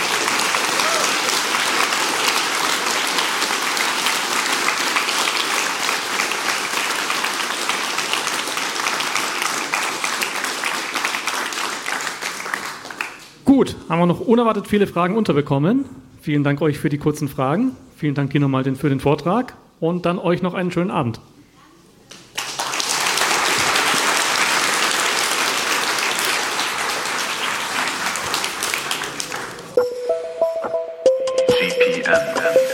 Gut, haben wir noch unerwartet viele Fragen unterbekommen. Vielen Dank euch für die kurzen Fragen. Vielen Dank dir nochmal für den Vortrag und dann euch noch einen schönen Abend. C P M N